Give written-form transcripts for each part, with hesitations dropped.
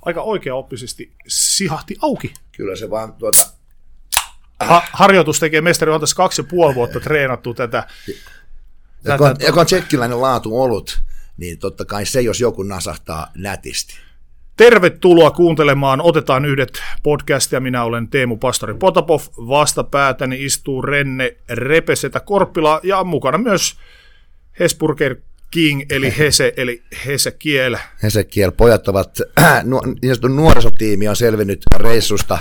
aika oikeaoppisesti sihahti auki. Kyllä se vaan Harjoitus tekee mestari, on tässä 2,5 vuotta treenattu tätä. Ja kun on tsekkiläinen laatu ollut, niin totta kai se, jos joku nasahtaa nätisti. Tervetuloa kuuntelemaan Otetaan yhdet podcastia. Minä olen Teemu Pastori Potapov. Vastapäätäni istuu Renne Repesetä Korppila ja mukana myös Hesburger King eli Hese eli Hesekiel. Hesekiel. Pojat ovat, nuorisotiimi on selvinnyt reissusta,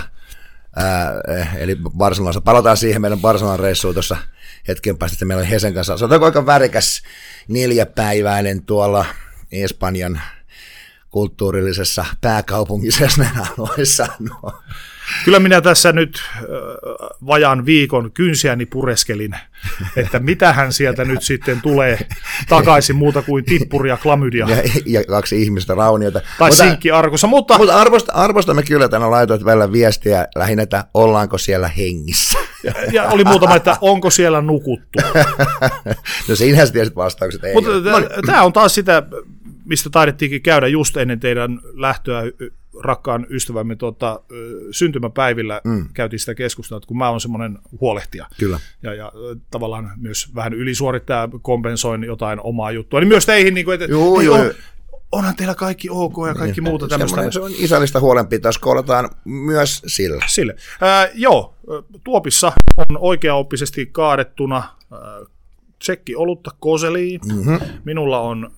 eli Barcelonassa. Palataan siihen meidän Barcelonan reissuun tuossa hetken päästä, että meillä on Hesen kanssa. Se on aika värikäs 4-päiväinen tuolla Espanjan kulttuurillisessa pääkaupungissa, jos mennään voi sanoa. Kyllä minä tässä nyt vajaan viikon kynsiäni pureskelin, että mitähän sieltä nyt sitten tulee takaisin muuta kuin tippuri ja klamydia. Ja 2 ihmistä rauniota. Tai sinkkiarkussa, mutta arvostamme kyllä tänä laitoit välillä viestiä lähinnä, että ollaanko siellä hengissä. Ja oli muutama, että onko siellä nukuttu. No siinähän tiesit vastaukset. Ei mutta tämä on taas sitä, mistä taidettiinkin käydä just ennen teidän lähtöä rakkaan ystävämme syntymäpäivillä käytiin sitä keskustelua, että kun mä oon semmoinen huolehtija. Kyllä. Ja tavallaan myös vähän ylisuorittaja, kompensoin jotain omaa juttua. Niin myös teihin, niin kuin, että onhan teillä kaikki ok ja kaikki muuta tämmöistä. Se on isällistä huolenpitoa, skoolataan myös sille. Tuopissa on oikeaoppisesti kaadettuna tsekki-olutta Koseliin. Mm-hmm. Minulla on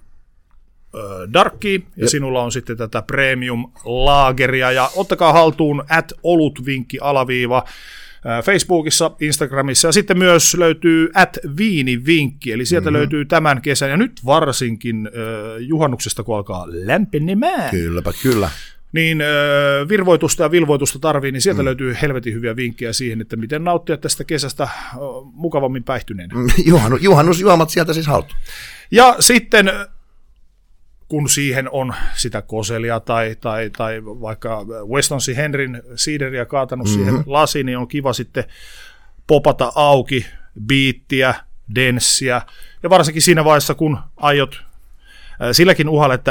Darkki ja sinulla on sitten tätä premium laageria ja ottakaa haltuun @olutvinkki_ Facebookissa, Instagramissa ja sitten myös löytyy @viinivinkki, eli sieltä löytyy tämän kesän ja nyt varsinkin juhannuksesta kun alkaa lämpenemään. Kylläpä kyllä. Niin virvoitusta ja vilvoitusta tarvii, niin sieltä löytyy helvetin hyviä vinkkejä siihen, että miten nauttia tästä kesästä mukavammin päihtyneenä. Juhannusjuomat sieltä siis haltuun. Ja sitten kun siihen on sitä koselia tai vaikka Westonsi Henryn siideriä kaatanut siihen lasiin, niin on kiva sitten popata auki biittiä, denssiä, ja varsinkin siinä vaiheessa, kun aiot silläkin uhalla, että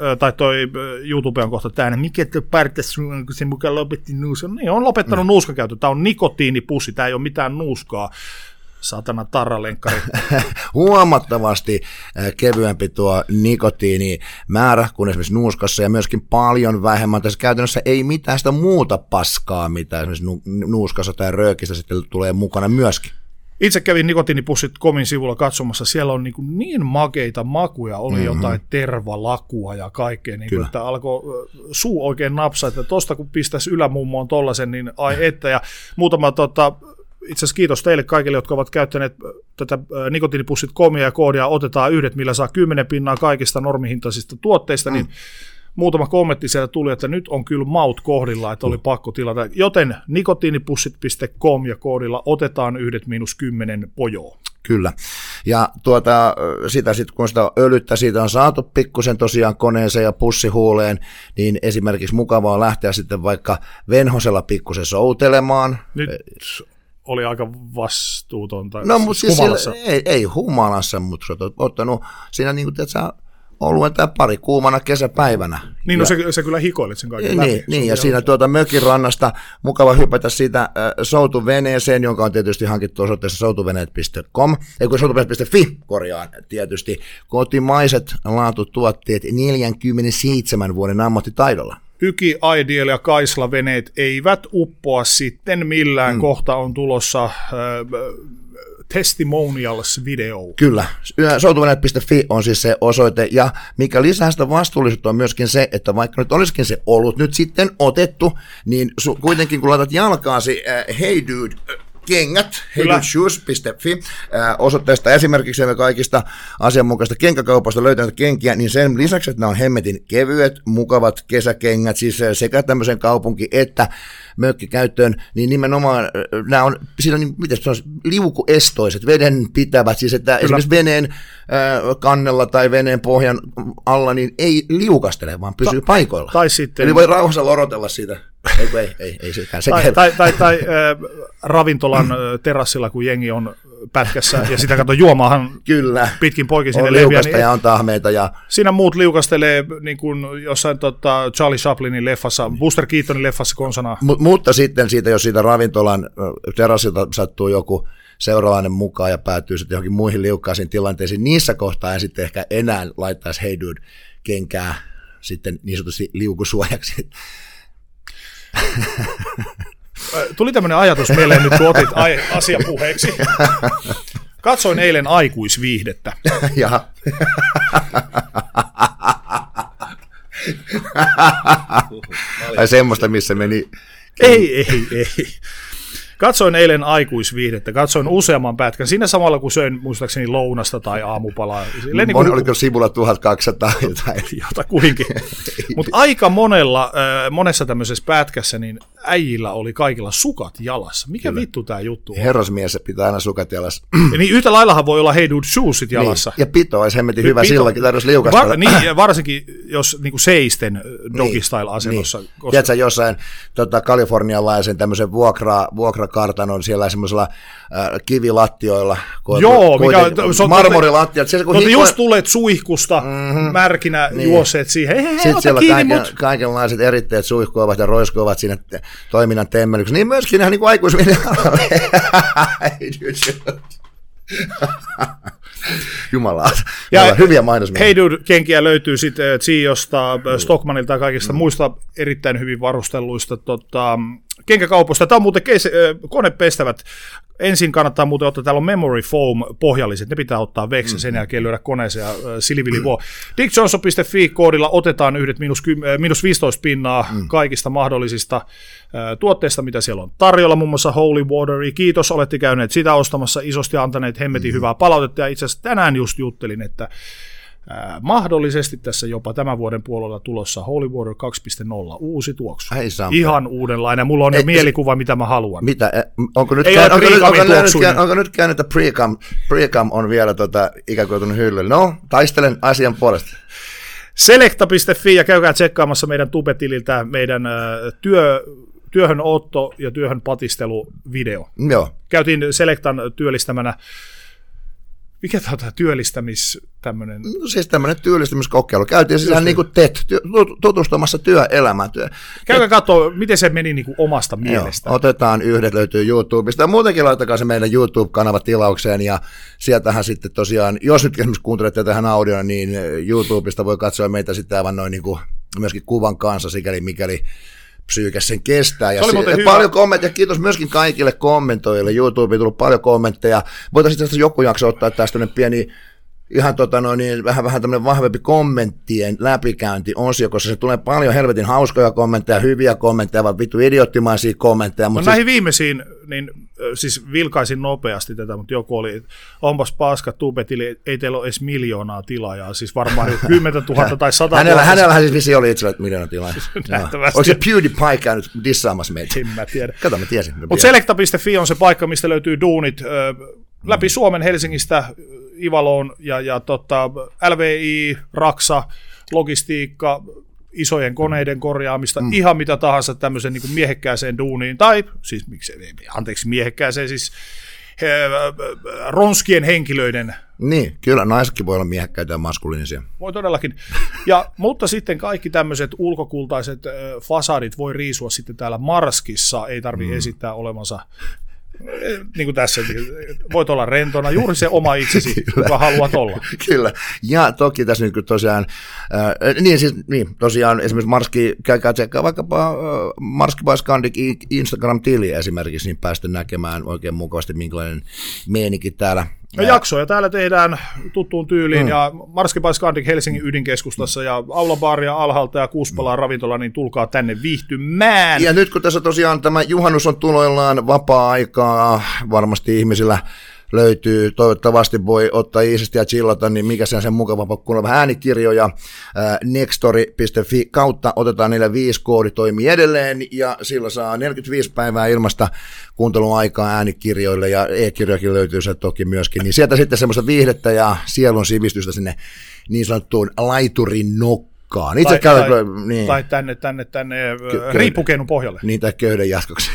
YouTube on kohta täynnä, mikä te pärtäs, kun se mukaan lopetti nuuskan. Niin, on lopettanut nuuskankäytön. Tämä on nikotiinipussi, tämä ei ole mitään nuuskaa. Satana tarralenkkari. Huomattavasti kevyempi tuo nikotiinimäärä kuin esimerkiksi nuuskassa ja myöskin paljon vähemmän. Tässä käytännössä ei mitään sitä muuta paskaa, mitä esimerkiksi nuuskassa tai röökissä sitten tulee mukana myöskin. Itse kävin nikotiinipussit.comin sivulla katsomassa, siellä on niin makeita makuja, oli jotain tervalakua ja kaikkea, niin että alkoi suu oikein napsaa, että tosta kun pistäisi ylämummoon tollasen, niin ai että, ja muutama itse asiassa kiitos teille kaikille, jotka ovat käyttäneet tätä nikotiinipussit.comia ja koodia otetaan yhdet, millä saa 10% kaikista normihintaisista tuotteista, niin muutama kommentti sieltä tuli, että nyt on kyllä maut kohdilla, että oli pakko tilata. Joten nikotiinipussit.com ja koodilla otetaan yhdet -10 pojoa. Kyllä. Ja sitä sitten, kun sitä öljyttä siitä on saatu pikkusen tosiaan koneeseen ja pussihuuleen, niin esimerkiksi mukavaa lähteä sitten vaikka venhosella pikkusen soutelemaan. Nyt oli aika vastuutonta. No, mutta siis ei humalassa, mutta sä oot ottanut siinä niin kuin, että sä oluen tai pari kuumana kesäpäivänä. Niin, no se kyllä hikoilet sen kaiken läpi. Niin ja siinä mökin rannasta mukava hypätä siitä soutuveneeseen, jonka on tietysti hankittu osoitteessa soutuveneet.com, soutuveneet.fi, korjaan tietysti, kotimaiset laatutuotteet 47 vuoden ammattitaidolla. Yki, Ideal ja Kaisla-veneet eivät uppoa sitten millään. Kohta on tulossa testimonials-video. Kyllä. Soutuveneet.fi on siis se osoite, ja mikä lisää sitä vastuullisuutta on myöskin se, että vaikka nyt olisikin se ollut nyt sitten otettu, niin kuitenkin kun laitat jalkaasi Hey Dude kengät, heydudeshoes.fi, osoitteesta esimerkiksi me kaikista asianmukaista kenkäkaupasta löytäneet kenkiä, niin sen lisäksi, että nämä on hemmetin kevyet, mukavat kesäkengät, siis sekä tämmöisen kaupunki- että mökkikäyttöön, niin nimenomaan nämä on, siinä on, miten se on, liukuestoiset, veden pitävät, siis että esimerkiksi veneen kannella tai veneen pohjan alla, niin ei liukastele, vaan pysyy paikoilla. Tai sitten, eli voi rauhassa lorotella siitä. Ei sekään. Tai ravintolan terassilla, kun jengi on pätkässä ja sitä kato juomaahan kyllä. Pitkin poikin sinne on leviä. Liukasta ja on tahmeita. Ja siinä muut liukastelee niin kuin jossain Charlie Chaplinin leffassa, Buster Keatonin leffassa konsana. Mutta sitten siitä, jos siitä ravintolan terassilta sattuu joku seuraavainen mukaan ja päätyy sitten johonkin muihin liukkaisiin tilanteisiin, niissä kohtaa en sitten ehkä enää laittaisi Hey Dude -kenkää sitten niin sanotusti liukusuojaksi. Tuli tämmöinen ajatus mieleen nyt, kun otit asiapuheeksi. Katsoin eilen aikuisviihdettä. Jaha. Tai semmoista, missä meni. Ei. Katsoin eilen aikuisviihdettä, katsoin useamman pätkän, siinä samalla kun söin muistaakseni lounasta tai aamupalaa. Niin oliko sivulla 1200 jotain? Jotakuinkin. Mutta aika monessa tämmöisessä pätkässä niin äijillä oli kaikilla sukat jalassa. Mikä kyllä. Vittu tämä juttu on? Herrasmies pitää aina sukat jalassa. Ja niin yhtä laillahan voi olla Hey Dude shoesit jalassa. Niin. Ja pito olisi hemmetin hyvä silloinkin, tarvitsisi liukasta. Niin, varsinkin jos niin kuin seisten doggy-style-asennossa. Niin. Tiedätkö jossain kalifornialaisen tämmöisen vuokrakartanon siellä semmoisella kivilattioilla. Joo, marmorilattiat. Mutta just tulet suihkusta, märkinä niin. Juoseet siihen. Sitten siellä kaikenlaiset eritteet suihkuovat ja roiskoavat siinä toiminnan temmelyksessä. Niin myöskin ihan niin kuin aikuisviiden alalle. Jumala, hyviä mainosmia. Hey Dude-kenkiä löytyy sitten Ziosta, Stockmanilta ja kaikista muista erittäin hyvin varustelluista kenkäkaupoista. Tämä on muuten konepestävät. Ensin kannattaa muuten ottaa, täällä on Memory Foam pohjalliset, ne pitää ottaa veksi, sen jälkeen lyödä koneeseen ja silivilivuo. dickjohnson.fi koodilla otetaan miinus 15 pinnaa kaikista mahdollisista tuotteista, mitä siellä on tarjolla, muun muassa Holy Water. Kiitos, olette käyneet sitä ostamassa isosti ja antaneet hemmetin hyvää palautetta, ja itse asiassa tänään just juttelin, että mahdollisesti tässä jopa tämän vuoden puolella tulossa Holy Water 2.0, uusi tuoksu. Ihan uudenlainen. Mulla on jo mielikuva, mitä mä haluan. Mitä? Onko nyt käynyt, että Precam on vielä ikään kuin hyllyllä? No, taistelen asian puolesta. Selekta.fi ja käykää tsekkaamassa meidän tubetililtä meidän työhönotto ja työhön patisteluvideo. Joo. Käytiin Selektan työllistämänä. Mikä tämä on tämmöinen? No siis tämmöinen työllistämiskokeilu. Käytiin siis niin kuin tutustumassa työelämään. Käykää katsoa, miten se meni niin kuin omasta mielestä. Otetaan yhdet, löytyy YouTubesta. Ja muutenkin laittakaa se meidän YouTube-kanava tilaukseen. Ja sieltähän sitten tosiaan, jos nyt esimerkiksi kuuntelette tähän audioon, niin YouTubesta voi katsoa meitä sitten aivan noin niin kuin myöskin kuvan kanssa, sikäli mikäli psyykä sen kestää. Ja paljon kommentteja, kiitos myöskin kaikille kommentoijille. YouTubeen on tullut paljon kommentteja. Voitaisiin tästä joku jakso ottaa tästä pieni, ihan vähän tämmöinen vahvempi kommenttien läpikäynti-osio, koska se tulee paljon helvetin hauskoja kommentteja, hyviä kommentteja, vaan vittu idioottimaisia kommentteja. No näihin viimeisiin, niin siis vilkaisin nopeasti tätä, mutta joku oli, onpas paska tubetili, ei teillä ole edes 1 miljoonaa tilaajaa, siis varmaan 10 000 tai 100 000. Hänellähän siis vissi oli itsellä 1 miljoonaa tilaajaa. Onko se PewDiePie käynyt dissaamassa meitä? En mä tiedä. Kato, mä tiesin. Mutta Selekta.fi on se paikka, mistä löytyy duunit läpi Suomen, Helsingistä, Ivaloon ja LVI, Raksa, logistiikka, isojen koneiden korjaamista, ihan mitä tahansa tämmöisen niin kuin miehekkääseen duuniin, tai siis miehekkääseen, siis ronskien henkilöiden. Niin, kyllä naisetkin voi olla miehekkäitä ja maskuliinisia. Voi todellakin. Mutta sitten kaikki tämmöiset ulkokultaiset fasadit voi riisua sitten täällä Marskissa, ei tarvitse esittää olevansa niin kuin tässä, voit olla rentona, juuri se oma itsesi, joka haluat olla. Kyllä, ja toki tässä nyt tosiaan, tosiaan esimerkiksi Marski, käykää tsekkaa vaikkapa Marski by Scandic Instagram-tili esimerkiksi, niin päästä näkemään oikein mukavasti, minkälainen meininki täällä. Jaksoja täällä tehdään tuttuun tyyliin, ja Marski by Scandic Helsingin ydinkeskustassa, ja aulabaaria alhaalta ja Kuuspalaa ravintola, niin tulkaa tänne viihtymään. Ja nyt kun tässä tosiaan tämä juhannus on tuloillaan, vapaa-aikaa varmasti ihmisillä löytyy, toivottavasti voi ottaa iisisti ja chillata, niin mikä se on sen mukava, kun on vähän äänikirjoja, nextory.fi kautta otetaan 45 koodi toimii edelleen, ja sillä saa 45 päivää ilmasta kuunteluaikaa äänikirjoille, ja e-kirjojakin löytyy se toki myöskin, niin sieltä sitten semmoista viihdettä ja sielun sivistystä sinne niin sanottuun laiturin nokkaan. Nurkkaan. Tai tänne riippukeinun pohjalle. Niin, tai köyden jatkoksi.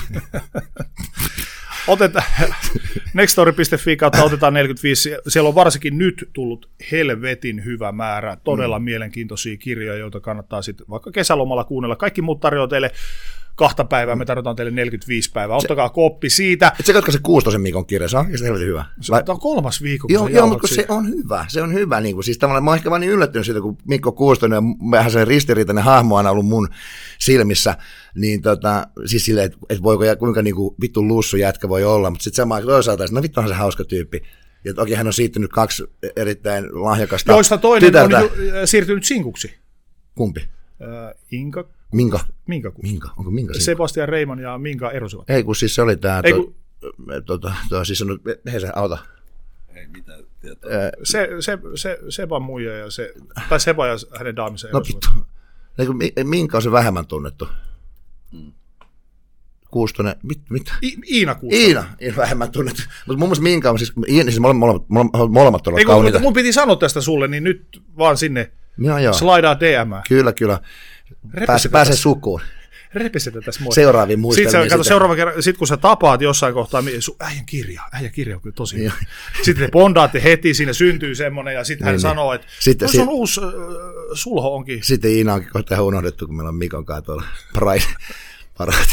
Nextory.fi kautta otetaan 45. Siellä on varsinkin nyt tullut helvetin hyvä määrä todella mielenkiintoisia kirjoja, joita kannattaa sitten vaikka kesälomalla kuunnella. Kaikki muut tarjoaa teille 2 päivää, me tarjotaan teille 45 päivää. Ottakaa koppi siitä. Et se katka se 16 Mikon kirja, se on helvetin hyvä. Tämä on 3. viikko, kun joo, mutta se on hyvä. Se on hyvä. Niin kuin, siis tavallaan mä oon ehkä vaan niin yllättynyt siitä, kun Mikko Kuustonen ja vähän se ristiriitainen hahmo on aina ollut mun silmissä, niin siis silleen, että voiko ja kuinka niin kuin vittu lussu jätkä voi olla, mutta sitten samaan toisaalta, no vittuhan se hauska tyyppi. Ja toki hän on siirtynyt 2 erittäin lahjakasta joista toinen tytärtä. On siirtynyt sinkuksi. Kumpi? Minka. Onko Minka? Sebastian Reiman ja Minka erosivat. Ei, kun siis se oli tämä, siis on, hei se auta. Ei mitään tietoa. Seban muija ja tai Seba ja hänen daaminsa erosivat. No Minka on se vähemmän tunnettu. Kuustonen, mitä? Iina Kuustonen. Iina vähemmän tunnettu. Mutta mun mielestä Minka on siis molemmat todella kauniita. Mun piti sanoa tästä sulle, niin nyt vaan sinne slaidaa DM:ää. Kyllä. Pääse sukuun. Repisetä tässä moi. Seuraaviin muistelmiin. Sitten kun sä tapaat jossain kohtaa, sun äijän kirja on kyllä tosi hyvä. Sitten te bondaatte heti, siinä syntyy semmoinen, ja sitten hän sanoo, että sun uusi sulho onkin. Sitten Iina onkin kohta unohdettu, kun meillä on Mikon kanssa tuolla Pride-paraati.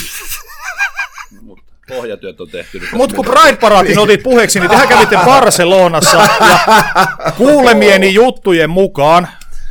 Pohjatyöt on tehty. Mutta kun Pride-paraatin otit puheeksi, niin tehän kävitte Barcelonassa, ja kuulemieni juttujen mukaan,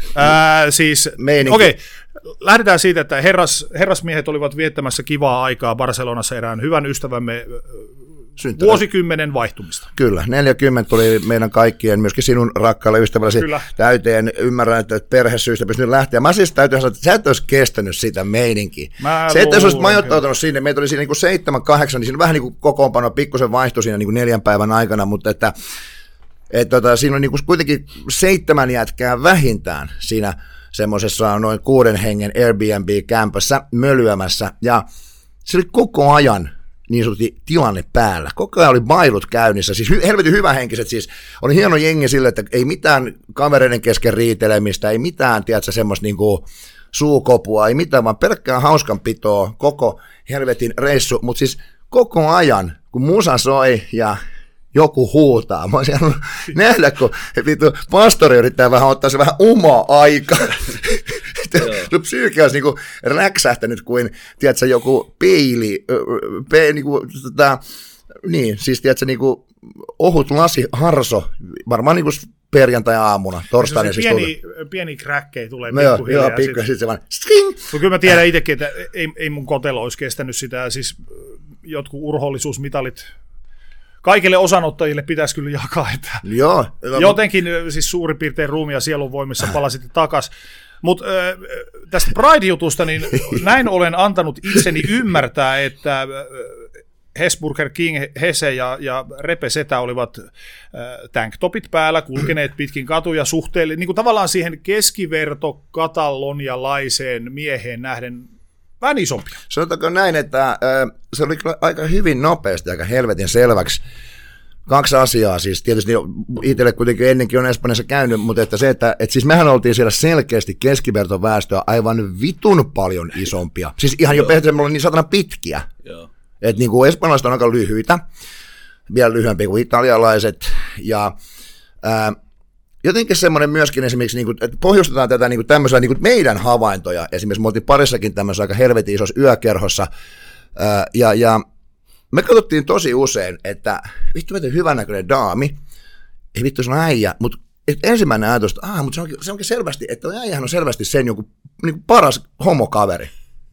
lähdetään siitä, että herrasmiehet olivat viettämässä kivaa aikaa Barcelonassa erään hyvän ystävämme vuosikymmenen vaihtumista. Kyllä, 40 tuli meidän kaikkien, myöskin sinun rakkaalle ystävällesi täyteen. Ymmärrän, että perhesyistä pystynyt lähteä. Mä siis täytyy sanoa, että sä et olisi kestänyt sitä meininkiä. Se, että jos olisit majoittautunut sinne, meitä oli siinä niin 7-8, niin siinä vähän niin kuin kokoonpano pikkusen vaihtui siinä niin 4 päivän aikana, mutta että siinä on niin kuin kuitenkin 7 jätkää vähintään siinä semmoisessa noin 6 hengen Airbnb-kämpässä mölyämässä, ja se oli koko ajan niin sanotusti tilanne päällä. Koko ajan oli bailut käynnissä, siis helvetin hyvähenkiset, siis oli hieno jengi sille, että ei mitään kavereiden kesken riitelemistä, ei mitään, tiedätkö, semmoista niinku suukopua, ei mitään, vaan pelkkää hauskanpitoa, koko helvetin reissu, mutta siis koko ajan, kun musa soi ja joku huutaa. Mä olisin halunnut nähdä, kun pastori yrittää vähän ottaa se vähän omaa aikaa. Psyyke olisi niinku räksähtänyt kuin, tiedätkö, joku peili, siis tiedätkö, niinku ohut lasi harso, varmaan niinku perjantai-aamuna, torstaina siis pieni kräkkei tulee pikkuhiljaa. Joo, pikkuhiljaa, sitten se vaan string. Kyllä mä tiedän itsekin, että ei mun kotelo olisi kestänyt sitä, siis jotkut urhollisuusmitalit kaikille osanottajille pitäisi kyllä jakaa, että jotenkin siis suurin piirtein ruumi ja sielun voimissa palasitte takaisin. Mutta tästä Pride-jutusta, niin näin olen antanut itseni ymmärtää, että Hesburger King, Hese ja Repe Setä olivat tanktopit päällä, kulkeneet pitkin katuja suhteellisesti, niin kuin tavallaan siihen keskiverto katalonialaiseen mieheen nähden vähän isompi. Sanotaanko näin, että se oli aika hyvin nopeasti, aika helvetin selväksi. 2 asiaa, siis tietysti itselle kuitenkin ennenkin on Espanjassa käynyt, mutta että se, että siis mehän oltiin siellä selkeästi keskivertoväestöä aivan vitun paljon isompia. Siis ihan jo periaatteessa me ollaan niin satana pitkiä. Että niin kuin espanjalaiset on aika lyhyitä, vielä lyhyempiä kuin italialaiset, ja jotenkin semmoinen myöskin esimerkiksi, niin kuin, että pohjustetaan tätä niin kuin tämmöisiä niin kuin meidän havaintoja, esimerkiksi me oltiin parissakin tämmöisessä aika helvetin isossa yökerhossa, ja me katsottiin tosi usein, että vittu miten hyvännäköinen daami, ei vittu se on äijä, mutta ensimmäinen ajatus, että mutta se onkin selvästi, että äijähän on selvästi sen joku niin paras homokaveri.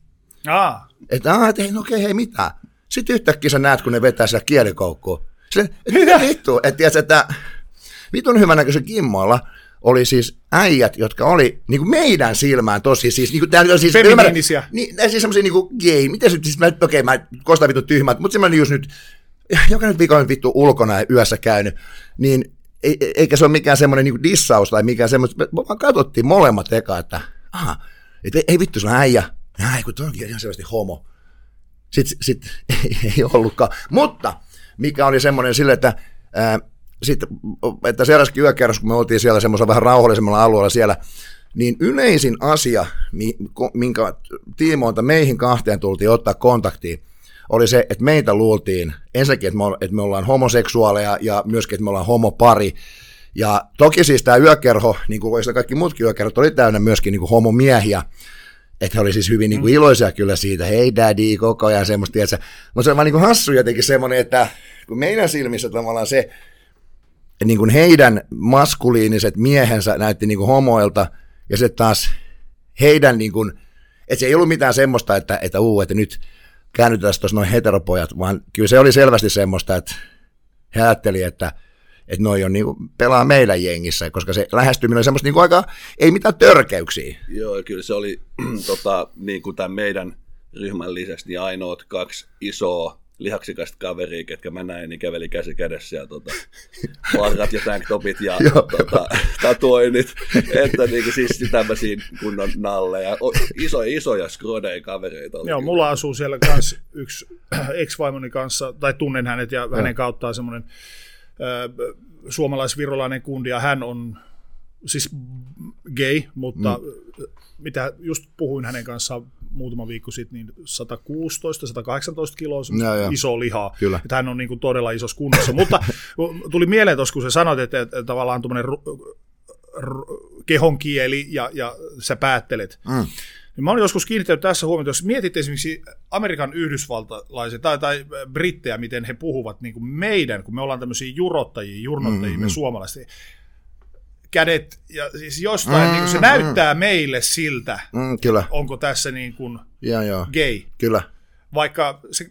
Että okei, hei mitään. Sitten yhtäkkiä sä näet, kun ne vetää siellä kielikoukkuun. Silleen, että mitä vittu, että vitun hyvännäköisen Kimmoilla oli siis äijät, jotka oli niin kuin meidän silmään tosi, siis niin kuin siis feminiinisiä. Niin, siis semmoisia niin kuin gay, miten se siis, mä kostan vittu tyhmät, mutta semmoinen just nyt, joka nyt viikolla vittu ulkona ja yössä käynyt, niin eikä se ole mikään semmoinen niin dissaus tai mikään semmoinen, me vaan katsottiin molemmat eka, että ei vittu, se on äijä, kun toi onkin ihan selvästi homo. Sitten ei ollutkaan, mutta mikä oli semmoinen sille, että sitten, että seuraavakin yökerros, kun me oltiin siellä semmoisella vähän rauhallisemmalla alueella siellä, niin yleisin asia, minkä tiimoilta meihin kahteen tultiin ottaa kontaktiin, oli se, että meitä luultiin ensinnäkin, että me ollaan homoseksuaaleja ja myöskin, että me ollaan homopari. Ja toki siis tämä yökerho, niin kuin kaikki muutkin yökerhot, oli täynnä myöskin niin kuin homomiehiä. Että he oli siis hyvin niin kuin iloisia kyllä siitä, hei daddy, koko ajan semmoista, tiedätkö. Mutta se on vaan niin kuin hassu jotenkin semmoinen, että kun meidän silmissä tavallaan se, niin kuin heidän maskuliiniset miehensä näytti niin kuin homoilta, ja se taas heidän, niin kuin, että se ei ollut mitään semmoista, että nyt käännytään tuossa noin heteropojat, vaan kyllä se oli selvästi semmoista, että he ajattelivat, että noi on niinku pelaa meidän jengissä, koska se lähestyminen oli semmoista niinku aika, ei mitään törkeyksiä. Joo, kyllä se oli niin kuin tämän meidän ryhmän lisäksi niin ainoat 2 isoa lihaksikasta kaveria, ketkä mä näin, niin käveli käsi kädessä ja varrat ja tanktopit ja tatuoinnit, että niinku siis tämmöisiä kunnon nalleja, isoja skrodeja kavereita. Joo, mulla asuu siellä kans yksi ex-vaimoni kanssa, tai tunnen hänet ja hänen kauttaan semmoinen suomalais-virolainen kundi, ja hän on siis gay, mutta mitä just puhuin hänen kanssaan muutama viikko sitten, niin 116-118 kiloa, iso lihaa, kyllä. Että hän on niin kuin todella isossa kunnossa, mutta tuli mieleen tuossa, kun sä sanoit, että tavallaan tuommoinen kehon kieli ja sä päättelet, niin mä olen joskus kiinnittänyt tässä huomioon, jos mietit esimerkiksi Amerikan yhdysvaltalaiset tai brittejä, miten he puhuvat niin kuin meidän, kun me ollaan tämmöisiä jurnottajia, me suomalaiset, kädet, ja siis jostain niin kuin se näyttää meille siltä, kyllä. Onko tässä niin kuin gay. Kyllä. Vaikka se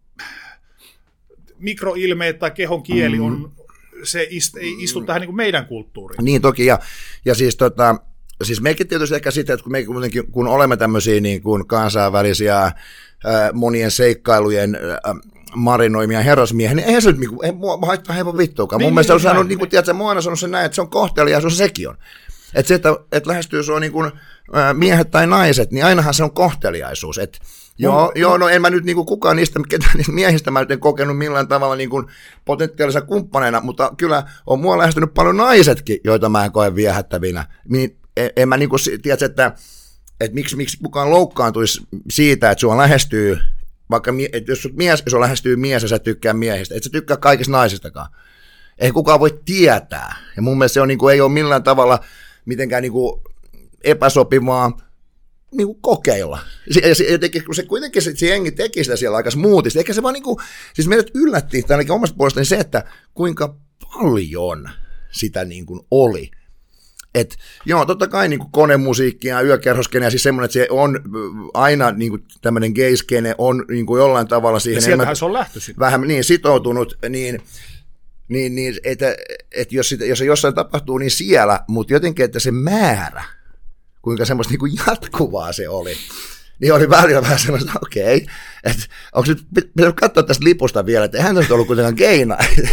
mikroilmeet tai kehon kieli on, se ei istu tähän niin kuin meidän kulttuuriin. Niin toki, ja siis mekin tietysti ehkä sitten, että kun olemme tämmöisiä niin kuin kansainvälisiä monien seikkailujen marinoimia herrasmiehiä, niin eihän se nyt haittaa hevon vittuakaan. Mun mielestä on sanonut, niin kuin tiedätkö, mä oon aina sanonut sen näin, että se on kohteliaisuus, sekin on. Että se, että lähestyy sua niin kuin miehet tai naiset, niin ainahan se on kohteliaisuus. Että no en mä nyt niin kuin kukaan niistä miehistä mä nyt en kokenut millään tavalla niin kuin potentiaalisena kumppaneina, mutta kyllä on mua lähestynyt paljon naisetkin, joita mä en koe viehättävinä. En mä niin kuin tiedä, että miksi kukaan loukkaantuisi siitä, että sua lähestyy, vaikka jos sua lähestyy mies ja sä tykkää miehistä, et sä tykkää kaikista naisistakaan. Ei kukaan voi tietää. Ja mun mielestä se on, niin kuin, ei ole millään tavalla mitenkään niin kuin epäsopivaa niin kuin kokeilla. Kun se kuitenkin se jengi teki sitä siellä aika smoothisti, eikä se vaan niin kuin, siis meidät yllätti, tai ainakin omasta puolestani se, että kuinka paljon sitä niin kuin oli. Et, joo, totta kai niin kuin konemusiikkia ja yökerhoskene ja siis semmoinen, että se on aina niin kuin tämmöinen gay-skene on niin kuin jollain tavalla siihen. Ja sieltähän se on lähtöisin. Vähän niin sitoutunut, niin että jos se jossain tapahtuu, niin siellä, mutta jotenkin, että se määrä, kuinka semmoista niin kuin jatkuvaa se oli, niin oli välillä vähän semmoista, okei, että onko nyt pitänyt katsoa tästä lipusta vielä, että eihän tässä ollut kuitenkaan geina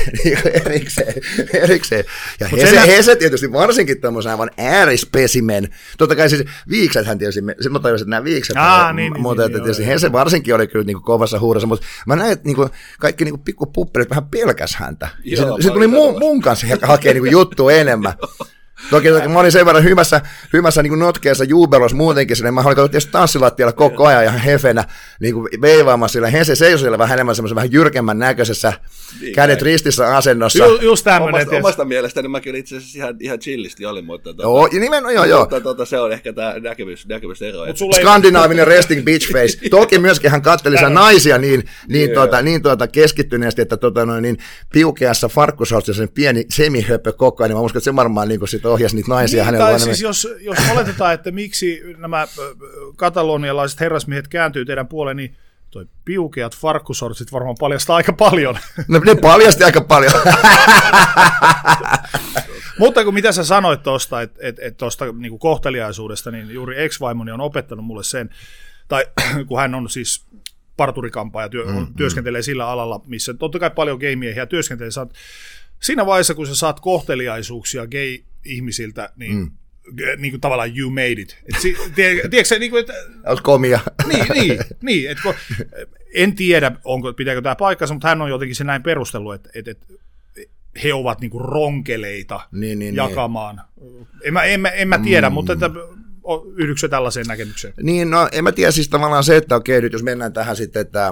erikseen. Ja Hese tietysti varsinkin tämmöisen aivan äärispesimen. Totta kai siis viiksethän tietysti, mä tajusin, että nämä viikset, mutta tietysti Hese varsinkin oli kyllä niin kuin kovassa huudossa, mutta mä näin, että niin kuin kaikki niin kuin pikkupuppelit vähän pelkäs häntä. Se tuli mun kanssa hakea niin kuin juttua enemmän. Toki mä olin sen verran hyvässä niin notkeessa juubelossa muutenkin, niin mä olin tietysti tanssilattialla koko ajan ihan hefenä niin veivaamassa sillä. Hese seisoi siellä vähän enemmän semmoisen vähän jyrkemmän näköisessä, niin, kädet ristissä asennossa. Just tämmöinen. Omasta mielestäni mä kyllä itse asiassa ihan chillisti olin, mutta se on ehkä tämä näkemysero. Skandinaavinen resting bitch face. Toki myöskin hän katseli sen naisia niin keskittyneesti, että niin piukeassa farkkushaussa sen pieni semihöpö koko ajan, niin mä uskon, että se varmaan niin sit ohjasi niitä naisia. Niin, tai siis jos oletetaan, että miksi nämä katalonialaiset herrasmiehet kääntyy teidän puoleen, niin toi piukeat farkkusortsit varmaan paljastaa aika paljon. No ne paljasti aika paljon. Mutta kun mitä sä sanoit tuosta, että tuosta niinku kohteliaisuudesta, niin juuri ex-vaimoni on opettanut mulle sen, tai kun hän on siis parturikampaaja ja työskentelee sillä alalla, missä totta kai paljon gay-miehiä työskentelee. Siinä vaiheessa, kun sä saat kohteliaisuuksia gay-ihmisiltä, niin niin kuin tavallaan you made it. Tiedätkö se, niin kuin, että... Olet komia. Niin että en tiedä, pitääkö tämä paikkansa, mutta hän on jotenkin se näin perustellut, että he ovat niin kuin ronkeleita jakamaan. En mä tiedä, mutta että yhdyksä tällaiseen näkemykseen? Niin, no en mä tiedä siis tavallaan se, että okei, nyt jos mennään tähän sitten, että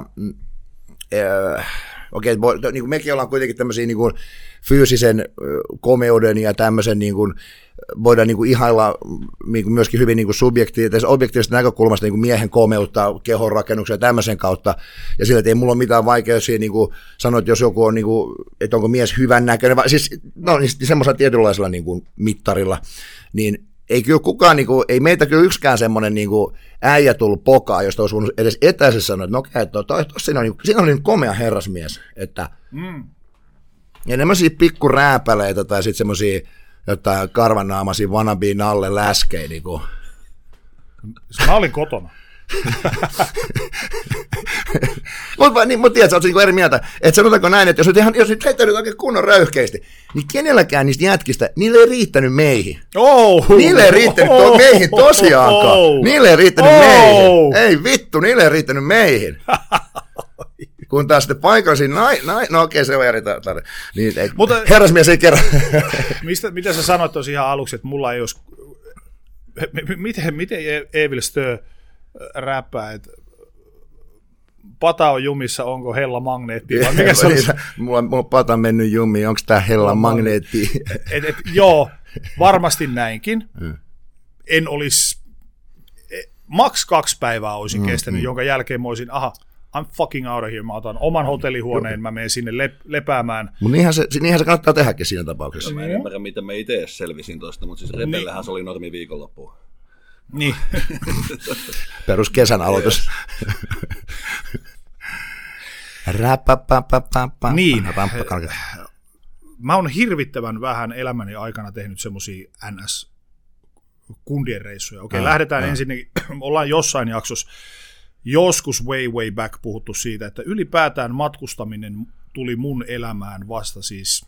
okei, niin kuin mekin ollaan kuitenkin tämmöisiä niin kuin fyysisen komeuden ja tämmöisen niin kuin, voidaan niin kuin ihailla niin kuin myöskin hyvin niin kuin objektiivisesta näkökulmasta niin kuin miehen komeutta, kehonrakennuksia ja tämmöisen kautta, ja sillä, että ei mulla ole mitään vaikeuksia niin kuin sanoa, että jos joku on, niin kuin, että onko mies hyvän näköinen, siis no, niin semmoisella tietynlaisella niin kuin mittarilla, niin ei kyllä kukaan, niin kuin, ei meitä kyllä yksikään semmoinen niin kuin äijä tullut pokaa, josta olisi voinut edes etäisesti sanoa, että no okei, siinä on niin komea herrasmies, että enemmän siitä pikkurääpäleitä tai sitten semmoisia jotain karvanaamaisia wannabe Nalle läskejä. Niin kuin. Mä olin kotona. Mutta tiedät, sä oot niinku eri mieltä, että sanotaanko näin, että jos nyt heittänyt oikein kunnon röyhkeästi, niin kenelläkään niistä jätkistä, niille ei riittänyt meihin. Niille ei riittänyt meihin tosiaankaan. Niille ei riittänyt meihin. Ei vittu, niille ei riittänyt meihin. Kun taas sitten paikallisiin, no okei, se on eri tarve. Niin, herrasmies ei kerran. Mitä sä sanoit tuossa ihan aluksi, että mulla ei olisi, miten Evil Stö räppää, että pata on jumissa, onko hella magneetti? Mulla on pata mennyt jumiin, onko tämä hella magneetti? Joo, varmasti näinkin. En olisi, maks 2 päivää olisin kestänyt, jonka jälkeen mä olisin, I'm fucking out of here, mä otan oman hotellihuoneen, mä menen sinne lepäämään. Mutta niinhän se kannattaa tehdäkin siinä tapauksessa. Mä en ymmärrä, miten mä itse selvisin tuosta, mutta siis Repellähän se oli normi viikonloppu. Niin. Perus kesän aloitus. Niin. Mä oon hirvittävän vähän elämäni aikana tehnyt semmosia NS-kundien reissuja. Okei, lähdetään ensinnäkin, ollaan jossain jaksossa joskus way back puhuttu siitä, että ylipäätään matkustaminen tuli mun elämään vasta siis,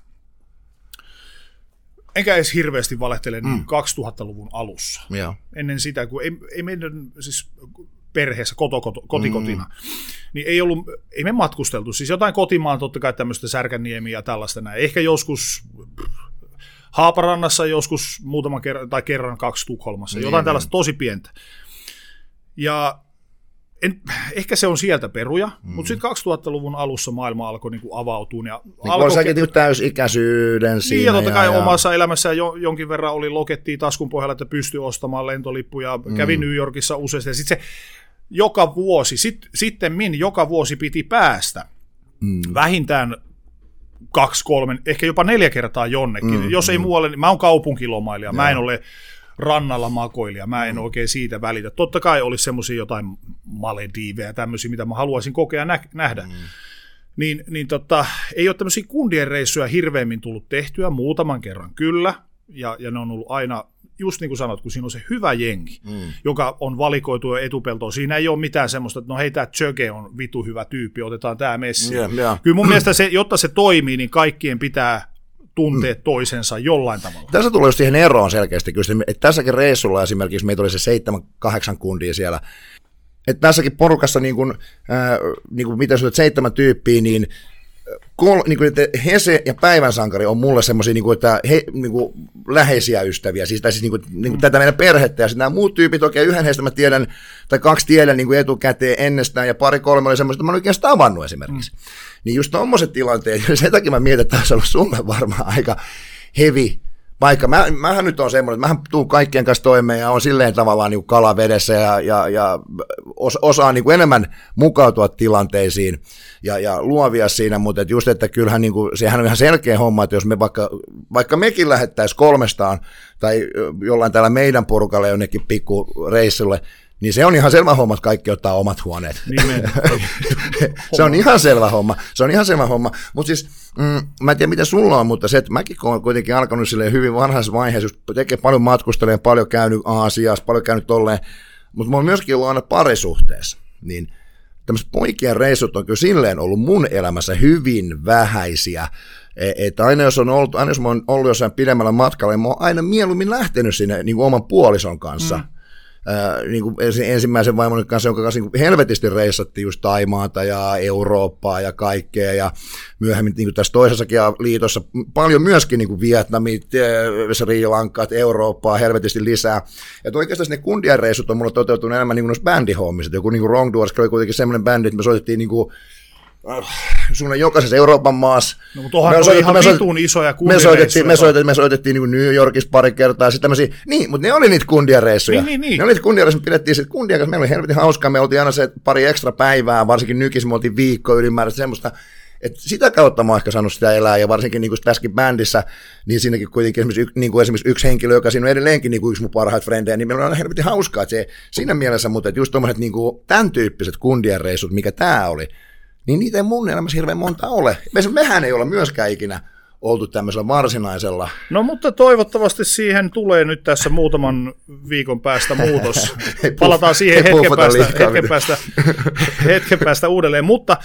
enkä edes hirveästi valehtele, niin 2000-luvun alussa. Ja. Ennen sitä, kun ei meidän siis perheessä kotikotina, niin ei me matkusteltu. Siis jotain kotimaan, totta kai tämmöistä Särkänniemiä ja tällaista näin. Ehkä joskus Haaparannassa, joskus muutaman kerran, tai kerran 2 Tukholmassa. Jotain tällaista tosi pientä. Ja ehkä se on sieltä peruja, mutta sitten 2000-luvun alussa maailma alkoi niinku avautua. Niin säkin täysikäisyyden siinä. Niin, ja totta kai omassa elämässä jonkin verran oli lokettia taskun pohjalla, että pystyi ostamaan lentolippuja. Kävin New Yorkissa useasti. Ja sitten se joka vuosi piti päästä vähintään 2, 3, ehkä jopa 4 kertaa jonnekin. Jos ei muualle, niin mä oon kaupunkilomailija, mä en ole rannalla makoilija, mä en oikein siitä välitä. Totta kai olisi semmoisia jotain Malediiveja, tämmöisiä, mitä mä haluaisin kokea nähdä. Ei ole tämmöisiä kundien reissuja hirveämmin tullut tehtyä, muutaman kerran kyllä, ja ne on ollut aina, just niin kuin sanot, kun siinä on se hyvä jengi, joka on valikoitu jo etupeltoon. Siinä ei ole mitään semmoista, että no hei, tämä Tjöge on vitu hyvä tyyppi, otetaan tämä messi. Kyllä mun mielestä jotta se toimii, niin kaikkien pitää tuntee toisensa jollain tavalla. Tässä tulee just siihen eroon selkeästi, että tässäkin reissulla esimerkiksi meitä oli se 7-8 kundia siellä, että tässäkin porukassa niin kuin mitä sanoit, 7 tyyppiä, niin Hese ja Päivänsankari on mulle semmoisia niin läheisiä ystäviä, siis tätä meidän perhettä, ja sitten nämä muut tyypit, yhden heistä mä tiedän, tai 2 tiedän niin kuin etukäteen ennestään, ja 2-3 oli semmoista, että mä en oikein tavannut esimerkiksi. Niin just tommoset tilanteet, sen takia mä mietin, että tämä on ollut sulle varmaan aika heavy paikka. Mähän nyt on semmoinen, että mähän tuun kaikkien kanssa toimeen ja on silleen tavallaan niin kuin kala vedessä ja osaan niin kuin enemmän mukautua tilanteisiin ja luovia siinä, mutta just, että kyllähän niin kuin, sehän on ihan selkeä homma, että jos me vaikka mekin lähettäisiin 3 tai jollain täällä meidän porukalle jonnekin pikkureissulle, niin se on ihan selvä homma, että kaikki ottaa omat huoneet. Se on ihan selvä homma. Mutta siis, mä en tiedä mitä sulla on, mutta se, että mäkin olen kuitenkin alkanut silleen hyvin varhaisessa vaiheessa, just tekee paljon matkustelemaan, paljon käynyt Aasiassa, paljon käynyt tolleen, mutta mä oon myöskin ollut aina parisuhteessa, niin tämmöiset poikien reissut on kyllä silleen ollut mun elämässä hyvin vähäisiä, että aina jos mä oon ollut jossain pidemmällä matkalla, niin mä oon aina mieluummin lähtenyt sinne niin kuin oman puolison kanssa, niin kuin ensimmäisen vaimon kanssa, jonka kanssa niin kuin helvetisti reissattiin just Taimaata ja Eurooppaa ja kaikkea, ja myöhemmin niin kuin tässä toisessakin liitossa paljon myöskin niin kuin Vietnamit, Sri Lankat, Eurooppaa helvetisti lisää. Ja oikeastaan ne kundien reissut on mulla toteutunut enemmän niin kuin noissa bändihommissa. Joku niin kuin Wrongdoers oli kuitenkin semmoinen bändi, että me soitettiin niin kuin suunnilleen jokaisessa Euroopan maassa. No, mutta onhan oli ihan vitun isoja kundiareissuja. Me soitettiin niin kuin New Yorkissa pari kertaa. Niin, mutta ne oli niitä kundiareissuja. Niin. Ne oli niitä kundiareissuja, pidettiin sitten kundien kanssa. Meillä oli helvetin hauskaa. Me oltiin aina se pari ekstra päivää, varsinkin nykissä me oltiin viikko ylimääräistä semmoista. Että sitä kautta mä oon ehkä saanut sitä elää, ja varsinkin niin kuin tässäkin bändissä, niin siinäkin kuitenkin esimerkiksi yksi henkilö, joka siinä on edelleenkin niin kuin yksi mun parhaat frendejä, niin meillä on aina helvetin hauskaa. Että se, siinä mielessä, mutta just tommoset niin kuin tämän tyyppiset kundien reissut, mikä tää oli, niin niitä ei mun elämässä hirveän monta ole. Mehän ei olla myöskään ikinä oltu tämmöisellä varsinaisella. No mutta toivottavasti siihen tulee nyt tässä muutaman viikon päästä muutos. Palataan siihen hetken päästä uudelleen. Mutta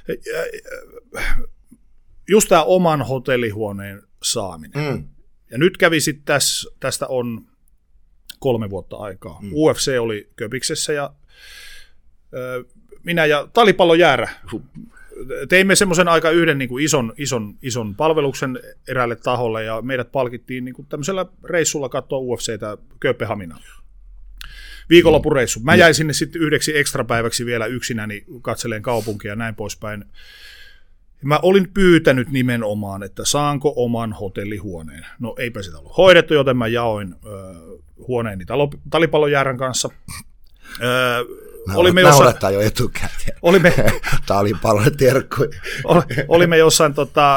just tämä oman hotellihuoneen saaminen. Ja nyt kävi sitten tästä on 3 vuotta aikaa. UFC oli Köpiksessä ja minä ja Talipallon Jäärä teimme semmoisen aika yhden niin kuin ison palveluksen eräälle taholle, ja meidät palkittiin niin kuin tämmöisellä reissulla katsoa UFCtä Kööpenhaminaan. Viikonlopun reissu. Mä jäin sinne sitten 1 ekstrapäiväksi vielä yksinäni katseleen kaupunkia ja näin poispäin. Mä olin pyytänyt nimenomaan, että saanko oman hotellihuoneen. No eipä sitä ollut hoidettu, joten mä jaoin huoneeni Talipallon Jäärän kanssa. Naurattaa jo etukäteen. Talipallolle terkkuja. Olimme jossain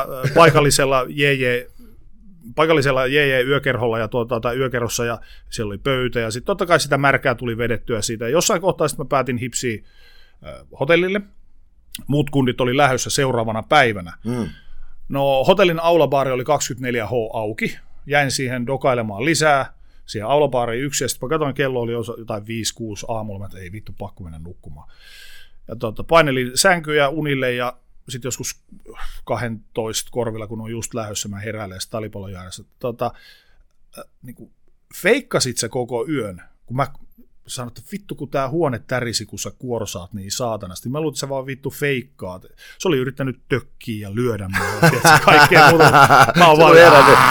paikallisella JJ-yökerholla tai yökerhossa, ja siellä oli pöytä, ja sitten totta kai sitä märkää tuli vedettyä siitä. Jossain kohtaa sitten mä päätin hipsiä hotellille. Muut kundit oli lähdössä seuraavana päivänä. No hotellin aulabaari oli 24H auki. Jäin siihen dokailemaan lisää. Siihen aulabaariin yksi, ja sitten mä katsoin, kello oli jotain 5-6 aamulla, että ei vittu, pakko mennä nukkumaan. Ja painelin sänkyjä unille, ja sitten joskus 12 korvilla, kun on just lähdössä, mä heräilen Talipallon Jäärässä. Niin feikkasit sä koko yön, kun mä sanoin, että vittu, kun tää huone tärisi, kun sä kuorsaat niin saatanasti. Mä luulen, että sä vaan vittu feikkaat. Se oli yrittänyt tökkiä ja lyödä mua, kaikkea muuta. Mä oon vaan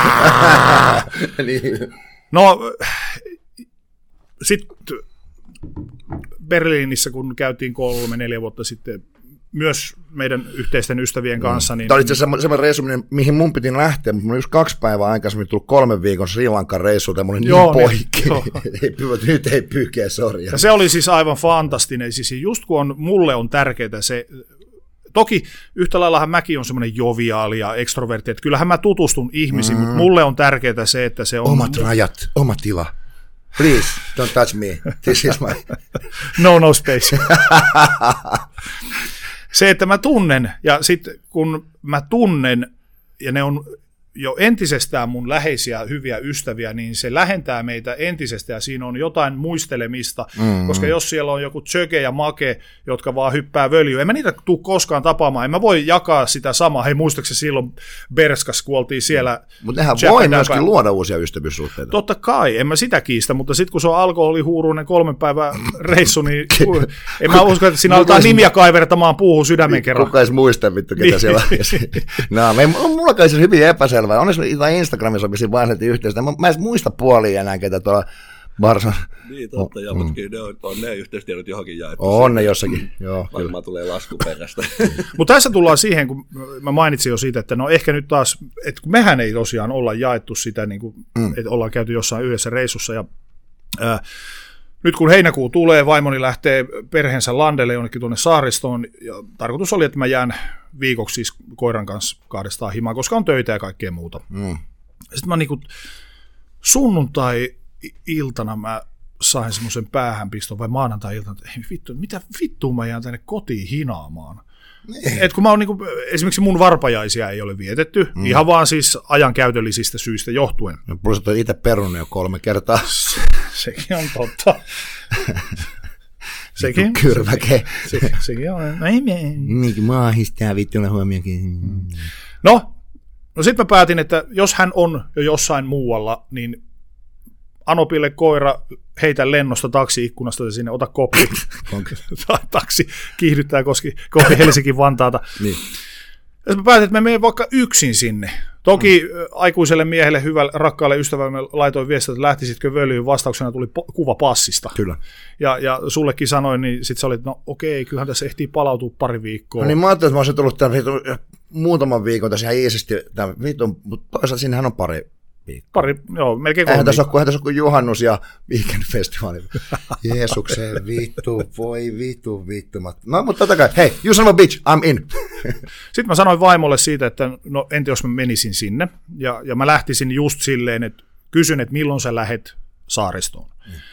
No, sitten Berliinissä, kun käytiin 3-4 vuotta sitten, myös meidän yhteisten ystävien kanssa. Niin, tämä oli itse asiassa semmoinen reissu, mihin mun piti lähteä, mutta mulla oli just 2 päivää aikaisemmin tullut 3 viikon Sri Lankan reissulta, ja mulla oli niin poikki. Nyt ei pyykeä, sori. Ja se oli siis aivan fantastinen. Siis just kun mulle on tärkeää se. Toki yhtä laillahan mäkin on semmoinen joviaali ja ekstrovertti, että kyllähän mä tutustun ihmisiin, mutta mulle on tärkeää se, että se on... Omat rajat, oma tila. Please, don't touch me. This is my... No space. Se, että mä tunnen, ja sitten kun mä tunnen, ja ne on jo entisestään mun läheisiä hyviä ystäviä, niin se lähentää meitä entisestään, ja siinä on jotain muistelemista, koska jos siellä on joku Tsöke ja Make, jotka vaan hyppää völjyä, en mä niitä tule koskaan tapaamaan, en mä voi jakaa sitä samaa, hei muistaakseni silloin Berskas, kun oltiin siellä. Mutta nehän voi myöskin luoda uusia ystävyyssuhteita. Totta kai, en mä sitä kiistä, mutta sitten kun se on alkoholihuuruinen 3 päivän reissu, niin en mä usko, että siinä aletaan nimiä kaivertamaan puuhun sydämen kerran. Kuka edes muista, vittu, ketä siellä on. Mulla kai se hyvin epäselvää. Onneksi Instagramissa on vissiin vanhettiin yhteistä. Mä en muista puolia enää, ketä tuolla Barsan... Niin, totta, mutta kyllä ne yhteystiedot johonkin jaettu. On ne jossakin, joo. Varmaan tulee lasku perästä. Mutta tässä tullaan siihen, kun mä mainitsin jo siitä, että no ehkä nyt taas, että kun mehän ei tosiaan olla jaettu sitä, niin kuin, että ollaan käyty jossain yhdessä reissussa, ja nyt kun heinäkuu tulee, vaimoni lähtee perheensä landelle jonnekin tuonne saaristoon, ja tarkoitus oli, että mä jään viikoksi siis koiran kanssa 2 himaan, koska on töitä ja kaikkea muuta. Sitten mä niin sunnuntai-iltana mä sain semmoisen päähänpiston, vai maanantai-iltana, että ei vittu, mitä vittua mä jään tänne kotiin hinaamaan. Et kun mä oon niin kuin, esimerkiksi mun varpajaisia ei ole vietetty, ihan vaan siis ajankäytöllisistä syistä johtuen. No, plus olet itse perunut jo 3 kertaa. Sekin on totta. Sekin. Kyrväke. Sekin on. Niin maahistaa vittuilla huomioonkin. No sitten mä päätin, että jos hän on jo jossain muualla, niin Anopille koira heitä lennosta taksi-ikkunasta ja sinne, ota koppi. Taksi kiihdyttää kohti Helsinki-Vantaata. Niin. Ja mä päätin, että mä menen vaikka yksin sinne. Toki aikuiselle miehelle, hyvälle, rakkaalle ystävämme laitoin viestiä, että lähtisitkö völyyn, vastauksena tuli kuva passista. Kyllä. Ja sullekin sanoin, niin sit sä olit, no okei, kyllähän tässä ehtii palautua pari viikkoa. No niin mä ajattelin, että mä olisin tullut tämän muutaman viikon tässä ihan iisisti, mutta toisaalta siinähän on pari viikkoa. Melkein 3 eihän tässä ole kuin juhannus ja weekend-festivaali. Jeesukseen vittu, voi vittu. No, mutta totta kai, hei, you son of a bitch, I'm in. Sitten mä sanoin vaimolle siitä, että no entä jos mä menisin sinne, ja mä lähtisin just silleen, että kysyn, että milloin sä lähet saaristoon.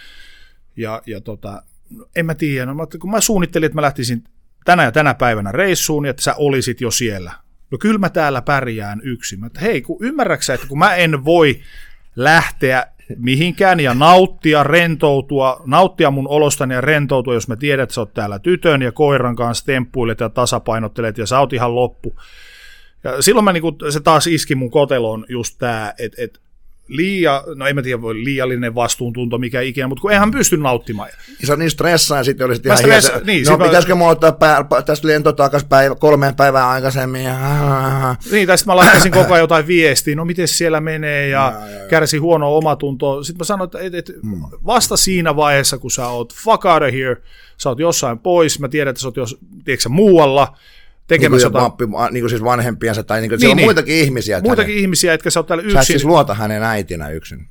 En mä tiedä, kun mä suunnittelin, että mä lähtisin tänä ja tänä päivänä reissuun, että sä olisit jo siellä. No kyllä mä täällä pärjään yksin. Mä, hei, kun ymmärräksä, että kun mä en voi lähteä mihinkään ja nauttia mun olostani ja rentoutua, jos mä tiedän, että sä oot täällä tytön ja koiran kanssa temppuilet ja tasapainottelet ja sä oot ihan loppu. Ja silloin se taas iski mun koteloon just tää, että no en mä tiedä, voi liiallinen vastuuntunto, mikä ikinä, mutta kun eihän pysty nauttimaan. Se on niin stressaa, sitten olisit ihan hiljaa. No pitäisikö mulla ottaa tästä lento takaisin 3 päivää aikaisemmin? Niin, tai sitten mä laittaisin koko ajan jotain viestiä, no miten siellä menee, ja kärsi huonoa omatuntoa. Sitten mä sanoin, että vasta siinä vaiheessa, kun sä oot fuck out of here, sä oot jossain pois, mä tiedän, että sä oot tiedätkö, muualla, tekemässä niin kuin siis vanhempiansa, tai niin kuin, siellä on muitakin ihmisiä. Muitakin ihmisiä, etkä sä oot täällä yksin. Sä et siis luota hänen äitinä yksin.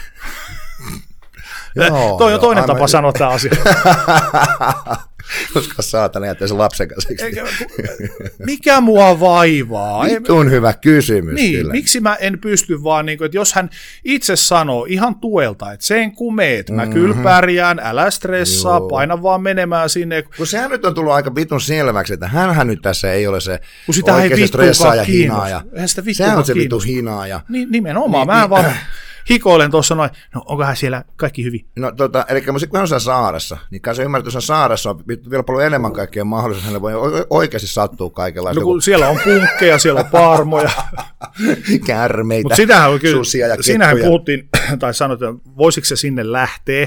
Joo, toi on toinen tapa sanoa tämä asia. Koska saatana jättää sen lapsen kanssa. Mikä mua vaivaa? Vitun hyvä kysymys. Niin, kyllä. Miksi mä en pysty vaan, niin kuin, että jos hän itse sanoo ihan tuelta, että sen kun meet, mä kyllä pärjään, älä stressaa, paina vaan menemään sinne. Kun sehän nyt on tullut aika vitun selväksi, että hänhän nyt tässä ei ole se oikein stressaaja hinaaja. Sehän on se vitun hinaaja. Niin, nimenomaan, mä vaan hikoilen tuossa noin, no onkohan siellä kaikki hyvin? No eli kun hän on siellä saaressa, niin kai se ymmärrys on saaressa on vielä paljon enemmän kaikkea mahdollisuus, hänelle voi oikeasti sattua kaikenlaista. No kun siellä on punkkeja, siellä on parmoja. Kärmeitä, susia ja kettuja. Siinähän puhuttiin, tai sanotaan, että voisiko se sinne lähteä,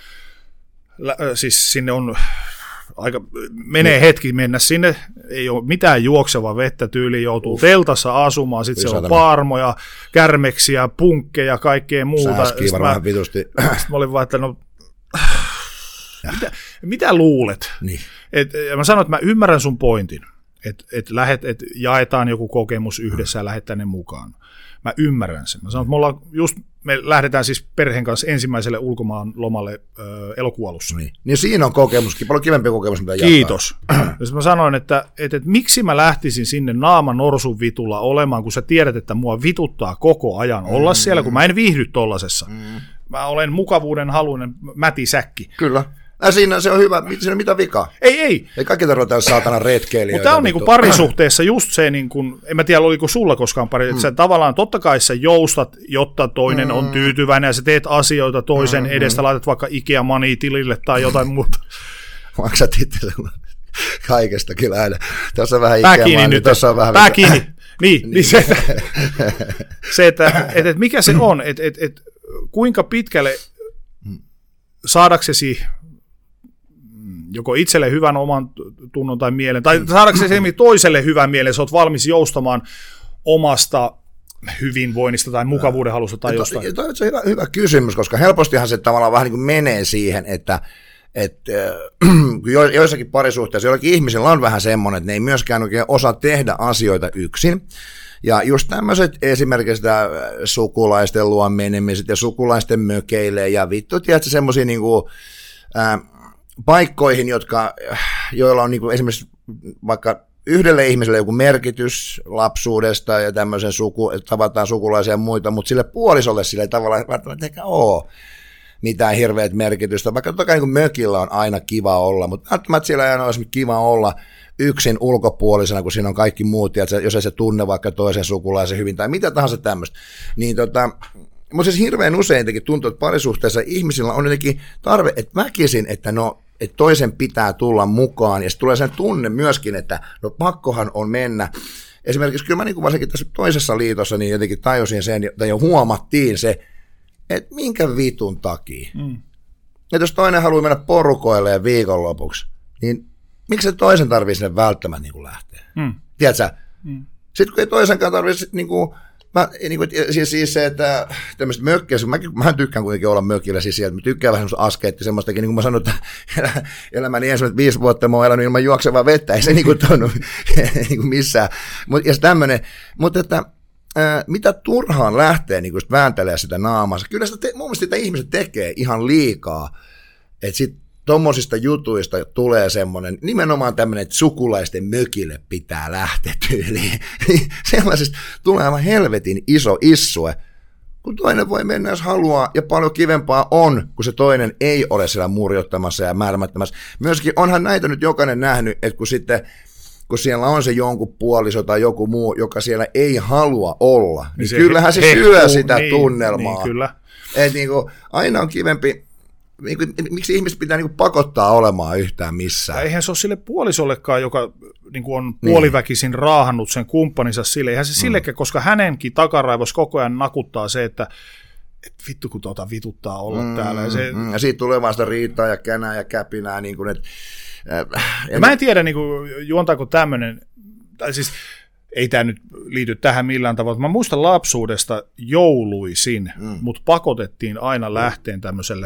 siis sinne on menee hetki mennä sinne, ei ole mitään juoksevaa vettä tyyliin, joutuu teltassa asumaan, sitten siellä on paarmoja, kärmeksiä, punkkeja, kaikkea muuta. Sääskii varmaan vitusti. Sitten mä olin vaan, että no, mitä luulet? Niin. Ja mä sanoin, että mä ymmärrän sun pointin, että jaetaan joku kokemus yhdessä ja lähdet tänne mukaan. Mä ymmärrän sen. Mä sanoin, että me lähdetään siis perheen kanssa ensimmäiselle ulkomaan lomalle elokuun alussa. Niin siinä on kokemuskin, paljon kivempi kokemus, mitä jakaa. Kiitos. Ja mä sanoin, että miksi mä lähtisin sinne naama norsun vitulla olemaan, kun sä tiedät, että mua vituttaa koko ajan olla siellä, kun mä en viihdy tollasessa. Mä olen mukavuuden haluinen mätisäkki. Kyllä. Siinä se on hyvä, siinä on mitä vikaa. Ei. Ei kaikki tarvitse saatana retkeilijöitä. Mutta tämä on niinku parisuhteessa just se, niinku, en mä tiedä oliko sulla koskaan pari, että sä tavallaan totta kai sä joustat, jotta toinen on tyytyväinen ja sä teet asioita toisen edestä, laitat vaikka Ikea Money tilille tai jotain muuta. Maksat itse kaikesta kyllä aina. Tuossa on vähän Ikea Money, tuossa on vähän... Pää kiinni. Niin se, että mikä se on, että kuinka pitkälle saadaksesi joko itselle hyvän oman tunnon tai mielen, tai saadaksesi toiselle hyvän mielen, sä oot valmis joustamaan omasta hyvinvoinnista tai mukavuuden halusta tai jostain. Toi on hyvä kysymys, koska helpostihan se tavallaan vähän niin kuin menee siihen, että joissakin parisuhteissa, joillakin ihmisillä on vähän semmoinen, että ne ei myöskään oikein osaa tehdä asioita yksin. Ja just tämmöiset esimerkiksi sukulaisten luo menemiset ja sukulaisten mökeille ja vittu, tiedätkö, semmoisia niinku, paikkoihin, joilla on niinku esimerkiksi vaikka yhdelle ihmiselle joku merkitys lapsuudesta ja tämmöisen tavataan sukulaisia ja muita, mutta sille puolisolle sille ei tavallaan välttämättä ehkä ole mitään hirveät merkitystä, vaikka totta kai niin mökillä on aina kiva olla, mutta välttämättä siellä ei aina olisi kiva olla yksin ulkopuolisena, kun siinä on kaikki muut, ja jos ei se tunne vaikka toisen sukulaisen hyvin tai mitä tahansa tämmöistä. Niin mutta siis hirveän usein tuntuu, että parisuhteessa ihmisillä on jotenkin tarve, että väkisin, että että toisen pitää tulla mukaan, ja sitten tulee sen tunne myöskin, että no pakkohan on mennä. Esimerkiksi kyllä mä niin kuin varsinkin tässä toisessa liitossa niin jotenkin tajusin sen, tai jo huomattiin se, että minkä vitun takia että jos toinen haluaa mennä porukoilleen viikonlopuksi, niin miksi se toisen tarvii sinne välttämättä niin kuin lähteä? Tiedätkö? Sitten kun ei toisenkaan tarvitse, siis se, että tämmöistä mökkiä, mä tykkään kuitenkin olla mökillä, siis sieltä, mä tykkään vähän semmoista askeetti, semmoistakin, niin kuin mä sanoin, että elämäni ensimmäiset 5 vuotta mä oon elänyt ilman juoksevaa vettä, ei se niin kuin tuonut niin missään. Ja tämmöinen, mutta että mitä turhaan lähtee niin vääntelee sitä naamansa, kyllä sitä mun mielestä sitä ihmiset tekee ihan liikaa, että sitten tommosista jutuista tulee semmoinen, nimenomaan tämmöinen, että sukulaisten mökille pitää lähteä tyyliin. Sellaisesta tulee aivan helvetin iso issue, kun toinen voi mennä, jos haluaa, ja paljon kivempaa on, kun se toinen ei ole siellä murjottamassa ja määrämättömässä. Myöskin onhan näitä nyt jokainen nähnyt, että kun siellä on se jonkun puoliso tai joku muu, joka siellä ei halua olla, niin kyllähän se syö sitä tunnelmaa. Niin, kyllä. Et niinku, aina on kivempi. Miksi ihmiset pitää niinku pakottaa olemaan yhtään missään? Ja eihän se ole sille puolisollekaan, joka niinku on puoliväkisin raahannut sen kumppaninsa sille. Eihän se sillekään, koska hänenkin takaraivossa koko ajan nakuttaa se, että vittu kun vituttaa olla täällä. Ja siitä tulee vaan sitä riitaa ja känää ja käpinää. Niin kuin, mä en tiedä, niin kuin, juontaako tämmöinen, tai siis ei tämä nyt liity tähän millään tavalla. Mä muistan lapsuudesta jouluisin, mutta pakotettiin aina lähteen tämmöiselle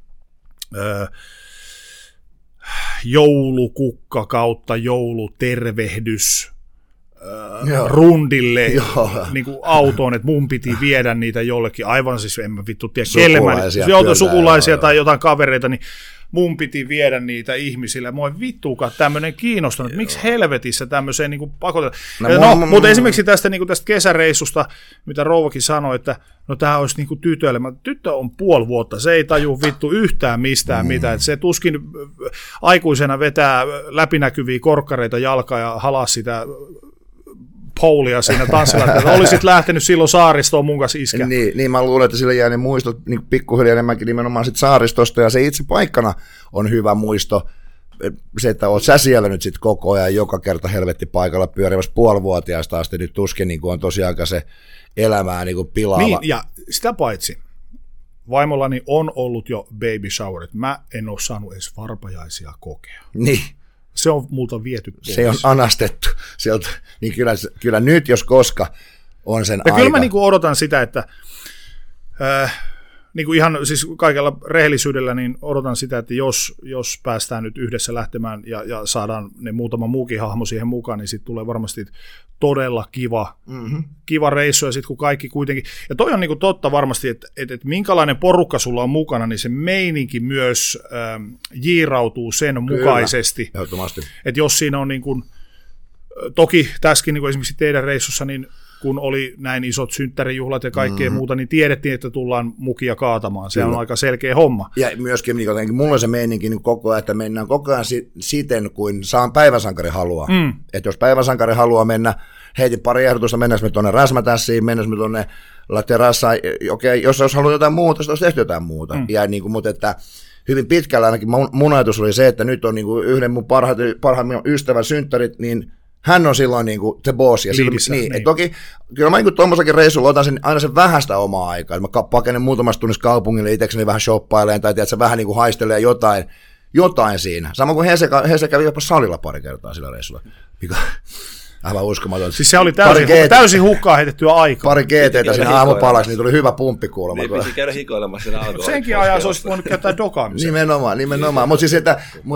joulukukka kautta joulutervehdys rundille niin kuin autoon, että mun piti viedä niitä jollekin, aivan siis en mä vittu tiedä, sukulaisia tai jotain kavereita, niin mun piti viedä niitä ihmisille. Mua ei vittuukaan tämmöinen kiinnostunut, miksi helvetissä tämmöiseen niin pakotetaan. Mutta esimerkiksi tästä, niin tästä kesäreissusta, mitä Rouvakin sanoi, että no tämä olisi niin tytölle. Tyttö on 5 vuotta, se ei taju vittu yhtään mistään mitään. Että se tuskin aikuisena vetää läpinäkyviä korkkareita jalkaa ja halaa sitä poulia siinä tanssilla, että olisit lähtenyt silloin saaristoon mun kanssa iskä. Niin, mä luulen, että sille jää ne muistot niin pikkuhiljaa enemmänkin nimenomaan sit saaristosta, ja se itse paikkana on hyvä muisto, se, että oot sä siellä nyt sit koko ajan joka kerta helvetti paikalla pyörivässä 5-vuotiaasta asti, nyt tuskin niin on tosiaan se elämää niin pilaava. Niin, ja sitä paitsi, vaimollani on ollut jo baby showerit, mä en ole saanut edes varpajaisia kokea. Niin. Se on multa viety pois. Se on anastettu sieltä, niin kyllä nyt, jos koska, on sen aika. Kyllä mä niin odotan sitä, että niin kuin ihan siis kaikella rehellisyydellä niin odotan sitä, että jos päästään nyt yhdessä lähtemään ja saadaan ne muutama muukin hahmo siihen mukaan, niin sitten tulee varmasti todella kiva reissu, ja sitten kun kaikki kuitenkin, ja toi on niin kuin totta varmasti, että minkälainen porukka sulla on mukana, niin se meininki myös jiirautuu sen mukaisesti. Ehdottomasti. Että jos siinä on niin kuin, toki tässäkin niin kuin esimerkiksi teidän reissussa, niin kun oli näin isot synttärijuhlat ja kaikkea muuta, niin tiedettiin, että tullaan mukia kaatamaan. Se on aika selkeä homma. Ja myöskin niin mulla on se meininki niin koko ajan, että mennään koko ajan siten, kuin päiväsankari haluaa. Että jos päiväsankari haluaa mennä, heitin pari ehdotusta, mennäänkö me tuonne Räsmätässiin, mennäänkö me tuonne La Terrassaan, okei, jos haluaa jotain muuta, sitten olisi tehty jotain muuta. Ja niin kuin, mutta että hyvin pitkällä ainakin mun ajatus oli se, että nyt on niin kuin yhden mun parhaimman ystävän synttärit, niin hän on silloin niin kuin the boss. Ja niin. Toki kyllä mä niin tuommoisakin reissulla otan aina sen vähäistä omaa aikaa. Mä pakenen muutamassa tunnissa kaupungille itsekseni vähän shoppaileen tai tiedätkö, vähän niin kuin haistelee jotain siinä. Sama kuin Hese kävi jopa salilla pari kertaa sillä reissulla. Aivan uskomaton. Siis se oli täysin hukkaan heitettyä aikaa. Pari GT:tä siinä aamupalaksi, niin tuli hyvä pumppi kuulemma. Niin piti käydä hikoilemassa siinä alkoholista. Senkin ajan se olisi voinut käyttää dokaamisen. Nimenomaan. Mutta siis,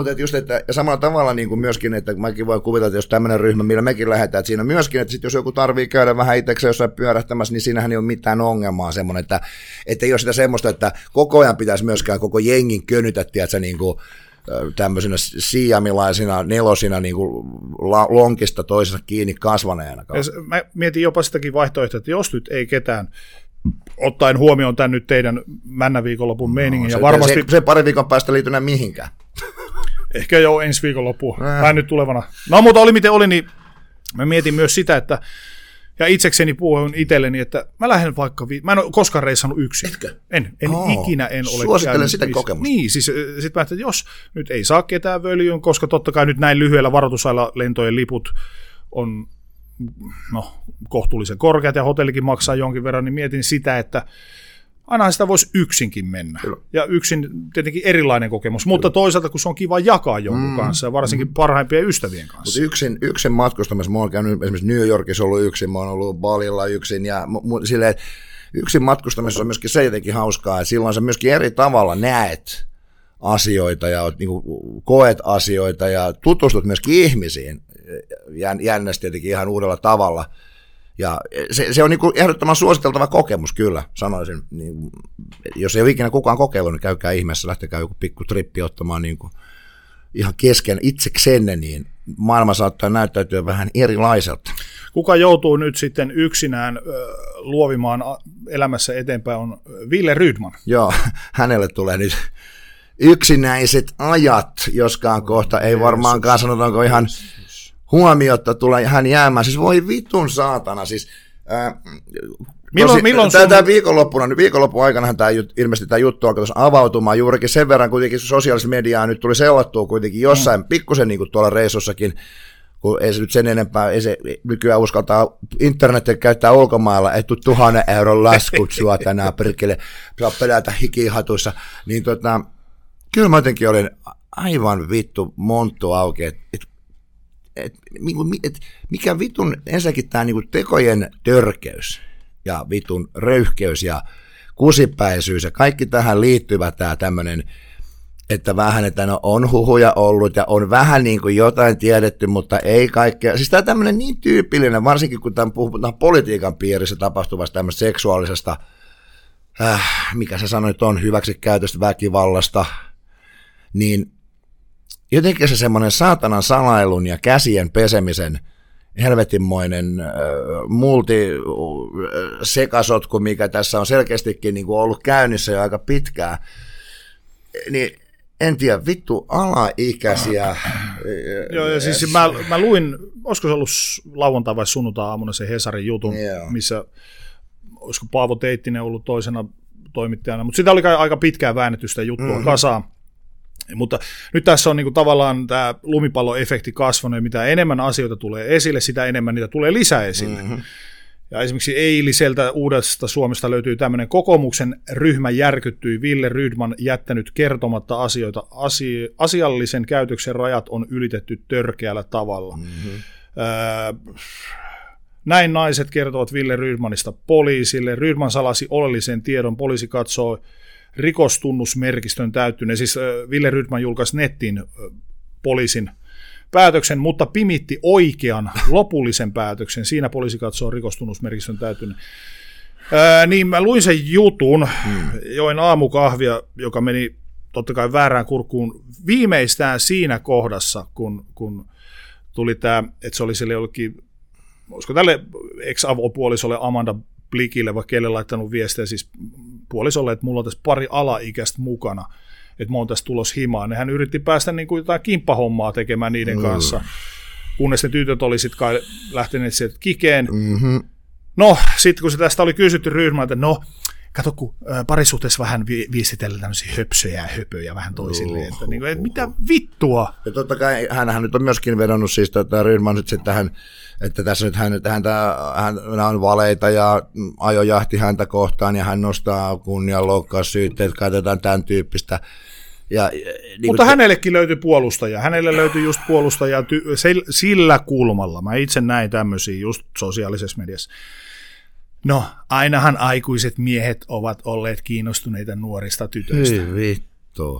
ja samalla tavalla niin kuin myöskin, että mäkin voin kuvitella, että jos tämmöinen ryhmä, millä mekin lähdetään, että siinä on myöskin, että sit jos joku tarvii käydä vähän itsekseen jossain pyörähtämässä, niin siinähän ei ole mitään ongelmaa semmoinen, että ei ole sitä semmoista, että koko ajan pitäisi myöskään koko jengin könytä, tiedätkö, niin kuin tämmöisenä siamilaisina nelosina niin kuin lonkista toisessa kiinni kasvaneena. Mä mietin jopa sitäkin vaihtoehtoa, että jos nyt ei ketään, ottaen huomioon tämän nyt teidän männäviikonlopun meiningin. Ja varmasti se pari viikon päästä liity enää mihinkään. Ehkä jo ensi viikonloppuun, tai nyt tulevana. No mutta oli miten oli, niin mä mietin myös sitä, että ja itsekseni puhuin itselleni, että mä lähden vaikka, mä en ole koskaan reissannut yksin. Etkö? Ikinä en ole Suosittelen sitä kokemusta. Niin, siis sit mä ajattelin, että jos nyt ei saa ketään völjyyn, koska totta kai nyt näin lyhyellä varoitusajalla lentojen liput on kohtuullisen korkeat ja hotellikin maksaa jonkin verran, niin mietin sitä, että ainahan sitä voisi yksinkin mennä. Kyllä. Ja yksin tietenkin erilainen kokemus, mutta toisaalta kun se on kiva jakaa jonkun kanssa, ja varsinkin parhaimpien ystävien kanssa. Mutta yksin matkustamassa, mä oon käynyt esimerkiksi New Yorkissa ollut yksin, mä oon ollut Balilla yksin, ja silleen, yksin matkustamisessa on myöskin se jotenkin hauskaa, että silloin sä myöskin eri tavalla näet asioita ja niin kuin koet asioita ja tutustut myöskin ihmisiin jännästi tietenkin ihan uudella tavalla. Ja se on niin kuin ehdottoman suositeltava kokemus kyllä, sanoisin. Niin, jos ei ole ikinä kukaan kokeillut, niin käykää ihmeessä, lähtekää joku pikku trippi ottamaan niin kuin ihan kesken itseksenne, niin maailma saattaa näyttäytyä vähän erilaiselta. Kuka joutuu nyt sitten yksinään luovimaan elämässä eteenpäin on Wille Rydman. Joo, hänelle tulee nyt yksinäiset ajat, joskaan kohta ei varmaankaan sanotaanko ihan huomiotta tulee hän jäämään. Siis voi vitun saatana. Siis, milloin tämä viikonlopun aikana ilmeisesti tämä juttu alkoi avautumaan juurikin sen verran kuitenkin sosiaalista mediaa nyt tuli seulattua kuitenkin jossain pikkusen niin kuin tuolla reissussakin, kun ei se nyt sen enempää, ei se nykyään uskaltaa internetin käyttää ulkomailla, ei tule 1 000 euron laskut sua tänään perkele, saa pelätä hikihatuissa, niin kyllä mä jotenkin olin aivan vittu monttu auki, mikä vitun ensinnäkin tämä niinku tekojen törkeys ja vitun röyhkeys ja kusipäisyys ja kaikki tähän liittyvä tämä tämmöinen, että vähän, että on huhuja ollut ja on vähän niin kuin jotain tiedetty, mutta ei kaikkea. Siis tämä tämmöinen niin tyypillinen, varsinkin kun puhutaan politiikan piirissä tapahtuvasta tämmöistä seksuaalisesta, mikä sä sanoit on, hyväksikäytöstä, väkivallasta, niin jotenkin se semmoinen saatanan salailun ja käsien pesemisen helvetinmoinen multisekasotku, mikä tässä on selkeästikin niin kuin ollut käynnissä jo aika pitkään, niin en tiedä, vittu alaikäisiä. Joo, ja siis mä luin, olisiko se ollut lauantai vai sunnuntai-aamuna se Hesarin jutun, missä olisiko Paavo Teittinen ollut toisena toimittajana, mutta sitä oli aika pitkään väännetty sitä juttua kasaan. Mutta nyt tässä on niin kuin tavallaan tämä lumipalloefekti kasvanut, ja mitä enemmän asioita tulee esille, sitä enemmän niitä tulee lisää esille. Ja esimerkiksi eiliseltä Uudesta Suomesta löytyy tämmöinen kokoomuksen ryhmä järkyttyi, Wille Rydman jättänyt kertomatta asioita, asiallisen käytöksen rajat on ylitetty törkeällä tavalla. Näin naiset kertovat Wille Rydmanista poliisille. Rydman salasi oleellisen tiedon, poliisi katsoo rikostunnusmerkistön täyttyneen, siis Wille Rydman julkaisi nettiin poliisin päätöksen, mutta pimitti oikean lopullisen päätöksen. Siinä poliisi katsoo rikostunnusmerkistön täyttyneen. Niin mä luin sen jutun, join aamukahvia, joka meni totta kai väärään kurkkuun viimeistään siinä kohdassa, kun tuli tämä, että se oli sille jollekin, olisiko tälle ex-avopuolisolle Amanda Blikille, vaikka kelle laittanut viestejä, siis puolisolle, että mulla on tässä pari alaikäistä mukana, että mä oon tässä tulos himaan. Hän yritti päästä niin kuin jotain kimppahommaa tekemään niiden kanssa, kunnes ne tytöt oli sitten kai lähteneet sieltä kikeen. No, sitten kun se tästä oli kysytty Rydmanilta, että no, kato, kun parisuhteessa vähän viestitellään tämmöisiä höpsöjä ja höpöjä vähän toisilleen, että, niin kuin, että mitä vittua? Ja totta kai hänhän nyt on myöskin vedonnut siis Rydman nyt sitten tähän, että tässä nyt hän on valeita ja ajojahti häntä kohtaan ja hän nostaa kunnianloukkaussyytteet, katsotaan tämän tyyppistä. Mutta hänellekin löytyi puolustaja. Hänelle löytyi just puolustaja sillä kulmalla. Mä itse näin tämmöisiä just sosiaalisessa mediassa. No, ainahan aikuiset miehet ovat olleet kiinnostuneita nuorista tytöistä. Hyi vittu.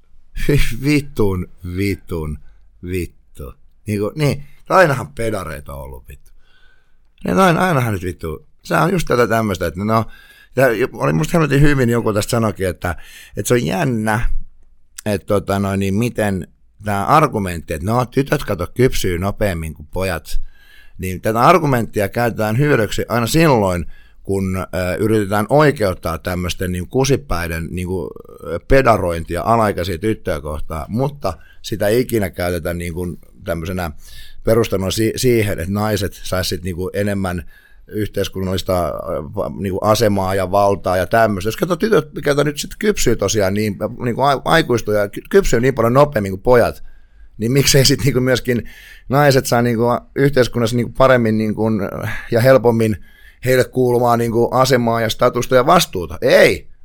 Vittu. Niin, ainahan pedareita on ollut vittu. Niin, ainahan nyt vittu. Se on just tätä tämmöistä, että no, oli musta helvetin hyvin joku tästä sanoikin, että se on jännä, että niin miten tämä argumentti, että no tytöt kato kypsyy nopeammin kuin pojat, niin tätä argumenttia käytetään hyödyksi aina silloin, kun yritetään oikeuttaa tämmöisten niin kusipäiden niin pedarointia alaikäisiä tyttöjä kohtaan, mutta sitä ei ikinä käytetä niin kuin tämmöisenä perusteluna siihen, että naiset saisivat niin enemmän yhteiskunnallista niin kuin asemaa ja valtaa ja tämmöistä. Jos katsoo tytöt, mikä nyt sitten kypsyy tosiaan niin kuin aikuistuu ja kypsyy niin paljon nopeammin kuin pojat, niin miksei sitten niin kuin myöskin naiset saa niin kuin yhteiskunnassa niin kuin paremmin niin kuin, ja helpommin heille kuulumaan niin kuin asemaa ja statusta ja vastuuta. Ei,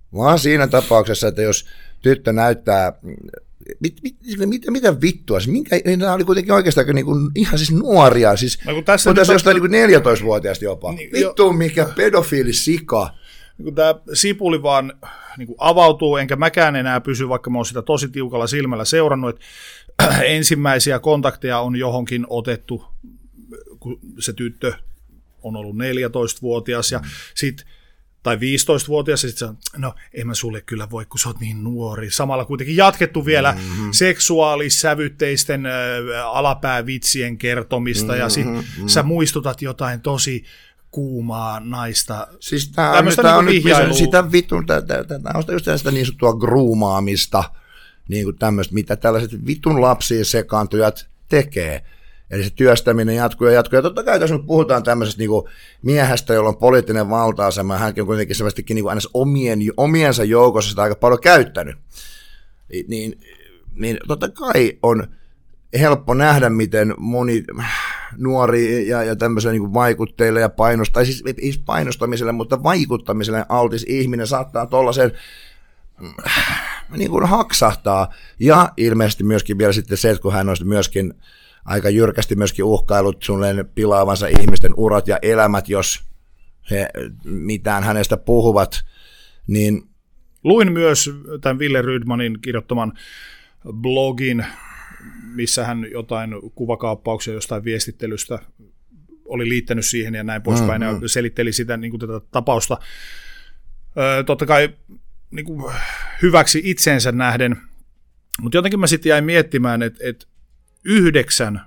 vaan siinä tapauksessa, että jos tyttö näyttää, mitä vittua, nämä oli kuitenkin oikeastaan niin kuin, ihan siis nuoria, siis tässä jostain niin 14-vuotiaasta jopa. Niin, vittu, mikä pedofiili sika. Niin tämä sipuli vaan niin avautuu, enkä mäkään enää pysy, vaikka mä oon sitä tosi tiukalla silmällä seurannut, että ensimmäisiä kontakteja on johonkin otettu, kun se tyttö on ollut 14-vuotias ja sitten tai 15-vuotias, ja sitten no en mä sulle kyllä voi, kun sä oot niin nuori. Samalla kuitenkin jatkettu vielä seksuaalissävytteisten alapäävitsien kertomista, ja sitten sä muistutat jotain tosi kuumaa naista. Siis tämä on nyt sitä vitun, tämä on just sitä niin sanottua groomaamista, niin kuin tämmöistä, mitä tällaiset vitun lapsiin sekaantujat tekee. Eli se työstäminen jatkuu. Ja totta kai, jos nyt puhutaan tämmöisestä niin kuin miehestä, jolla on poliittinen valta-asema, hänkin on kuitenkin selvästikin niin kuin omiensa joukossa sitä aika paljon käyttänyt, niin totta kai on helppo nähdä, miten moni nuori ja tämmöiselle niin kuin vaikutteille ja siis painostamiselle, mutta vaikuttamiselle altis ihminen saattaa tuollaisen niin kuin haksahtaa. Ja ilmeisesti myöskin vielä sitten se, että kun hän on myöskin aika jyrkästi myöskin uhkailut suunnilleen pilaavansa ihmisten urat ja elämät, jos he mitään hänestä puhuvat, niin... Luin myös tämän Wille Rydmanin kirjoittaman blogin, missä hän jotain kuvakaappauksia jostain viestittelystä oli liittänyt siihen ja näin poispäin, ja selitteli sitä niin kuin tätä tapausta. Totta kai niin kuin hyväksi itsensä nähden, mutta jotenkin mä sitten jäin miettimään, että 9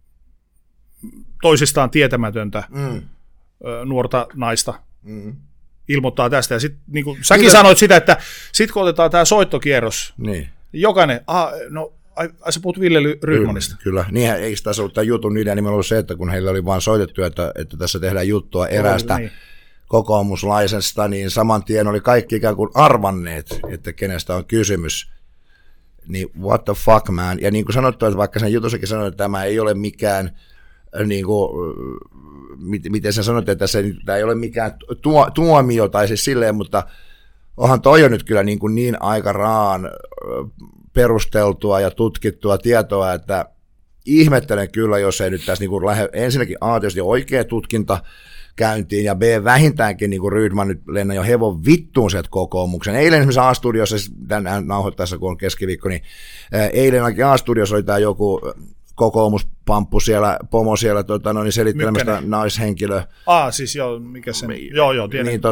toisistaan tietämätöntä nuorta naista ilmoittaa tästä. Ja sitten niin kuin säkin sanoit sitä, että sitten kun otetaan tämä soittokierros, niin jokainen, sä puhut Ville Rydmanista. Kyllä, niinhän eikö tässä ollut tämän jutun idea nimenomaan se, että kun heillä oli vaan soitettu, että tässä tehdään juttua eräästä kokoomuslaisesta, niin saman tien oli kaikki ikään kuin arvanneet, että kenestä on kysymys. Niin what the fuck, man. Ja niin kuin sanottu, että vaikka sen jutussakin sanoin, että tämä ei ole mikään, niin kuin, miten sen sanoit, että tämä ei ole mikään tuomio tai siis silleen, mutta onhan toi on nyt kyllä niin aika raan perusteltua ja tutkittua tietoa, että ihmettelen kyllä, jos ei nyt tässä niin lähde ensinnäkin tietysti oikea tutkinta käyntiin, ja B vähintäänkin niin kuin Rydman nyt lennä jo hevon vittuun sieltä kokoomuksen. Eilen esimerkiksi A-studiossa, tänään nauhoittaessa kun on keskiviikko, niin eilen A-studiossa oli tämä joku kokoomuspamppu siellä, pomo siellä niin selittelemästä naishenkilö. Siis joo, mikä se? Joo, tiedän. Niin,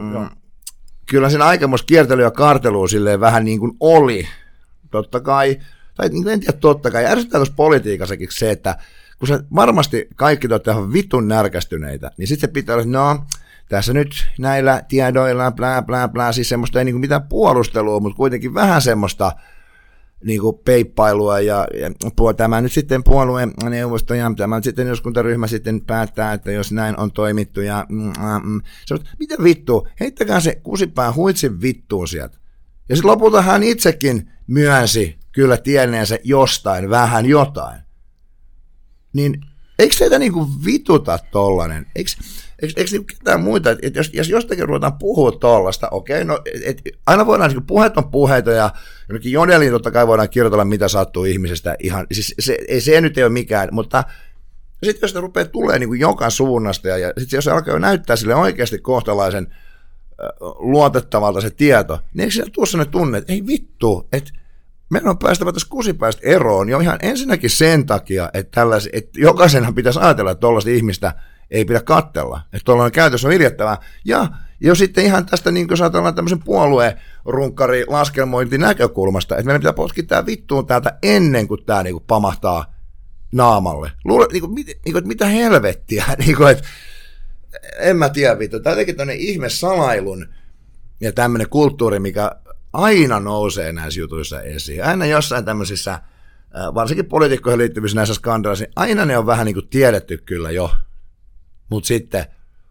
kyllä siinä aikamoista kiertelyä ja kartelua silleen vähän niin kuin oli, totta kai, tai en tiedä totta kai, ärsyttää tuossa politiikassakin se, että kun se varmasti kaikki te olette ihan vitun närkästyneitä, niin sitten se pitää olla, tässä nyt näillä tiedoilla, siis semmoista ei niin kuin mitään puolustelua, mutta kuitenkin vähän semmoista niin kuin peippailua ja tämä nyt sitten puolueen neuvosto ja tämä nyt sitten eduskuntaryhmä sitten päättää, että jos näin on toimittu ja mitä vittua, heittäkää se kusipään huitsin vittuun sieltä. Ja sitten lopulta hän itsekin myönsi kyllä tienneensä jostain, vähän jotain. Niin eikö teitä niinku vituta tollanen? Eikö niinku ketään muita, että jos jostakin ruvetaan puhua tollasta, okei, no aina voidaan, niin puheet on puheita ja jonnekin Jodeliin totta kai voidaan kirjoitella, mitä sattuu ihmisestä ihan, siis se nyt ei ole mikään, mutta sitten jos sitä rupeaa tulemaan niin joka suunnasta ja sitten jos se alkaa näyttää sille oikeasti kohtalaisen luotettavalta se tieto, niin eikö siellä tuossa ne tunne, että ei vittu, että meidän on päästävä tässä kusipäästä eroon jo ihan ensinnäkin sen takia, että jokaisenhan pitäisi ajatella, että tuollaista ihmistä ei pidä katsella, että tuollainen käytös on iljettävää. Ja jo sitten ihan tästä, niin kuin ajatellaan tämmöisen puoluerunkkari laskelmointin näkökulmasta, että meidän pitää potkia tämä vittuun täältä ennen kuin tämä niin kuin pamahtaa naamalle. Että mitä helvettiä, että en mä tiedä vittu. Tämä teki tämmöinen ihme salailun ja tämmöinen kulttuuri, mikä aina nousee näissä jutuissa esiin. Aina jossain tämmöisissä, varsinkin poliitikkoihin liittyvissä näissä skandaaleissa, aina ne on vähän niin kuin tiedetty kyllä jo. Mutta sitten,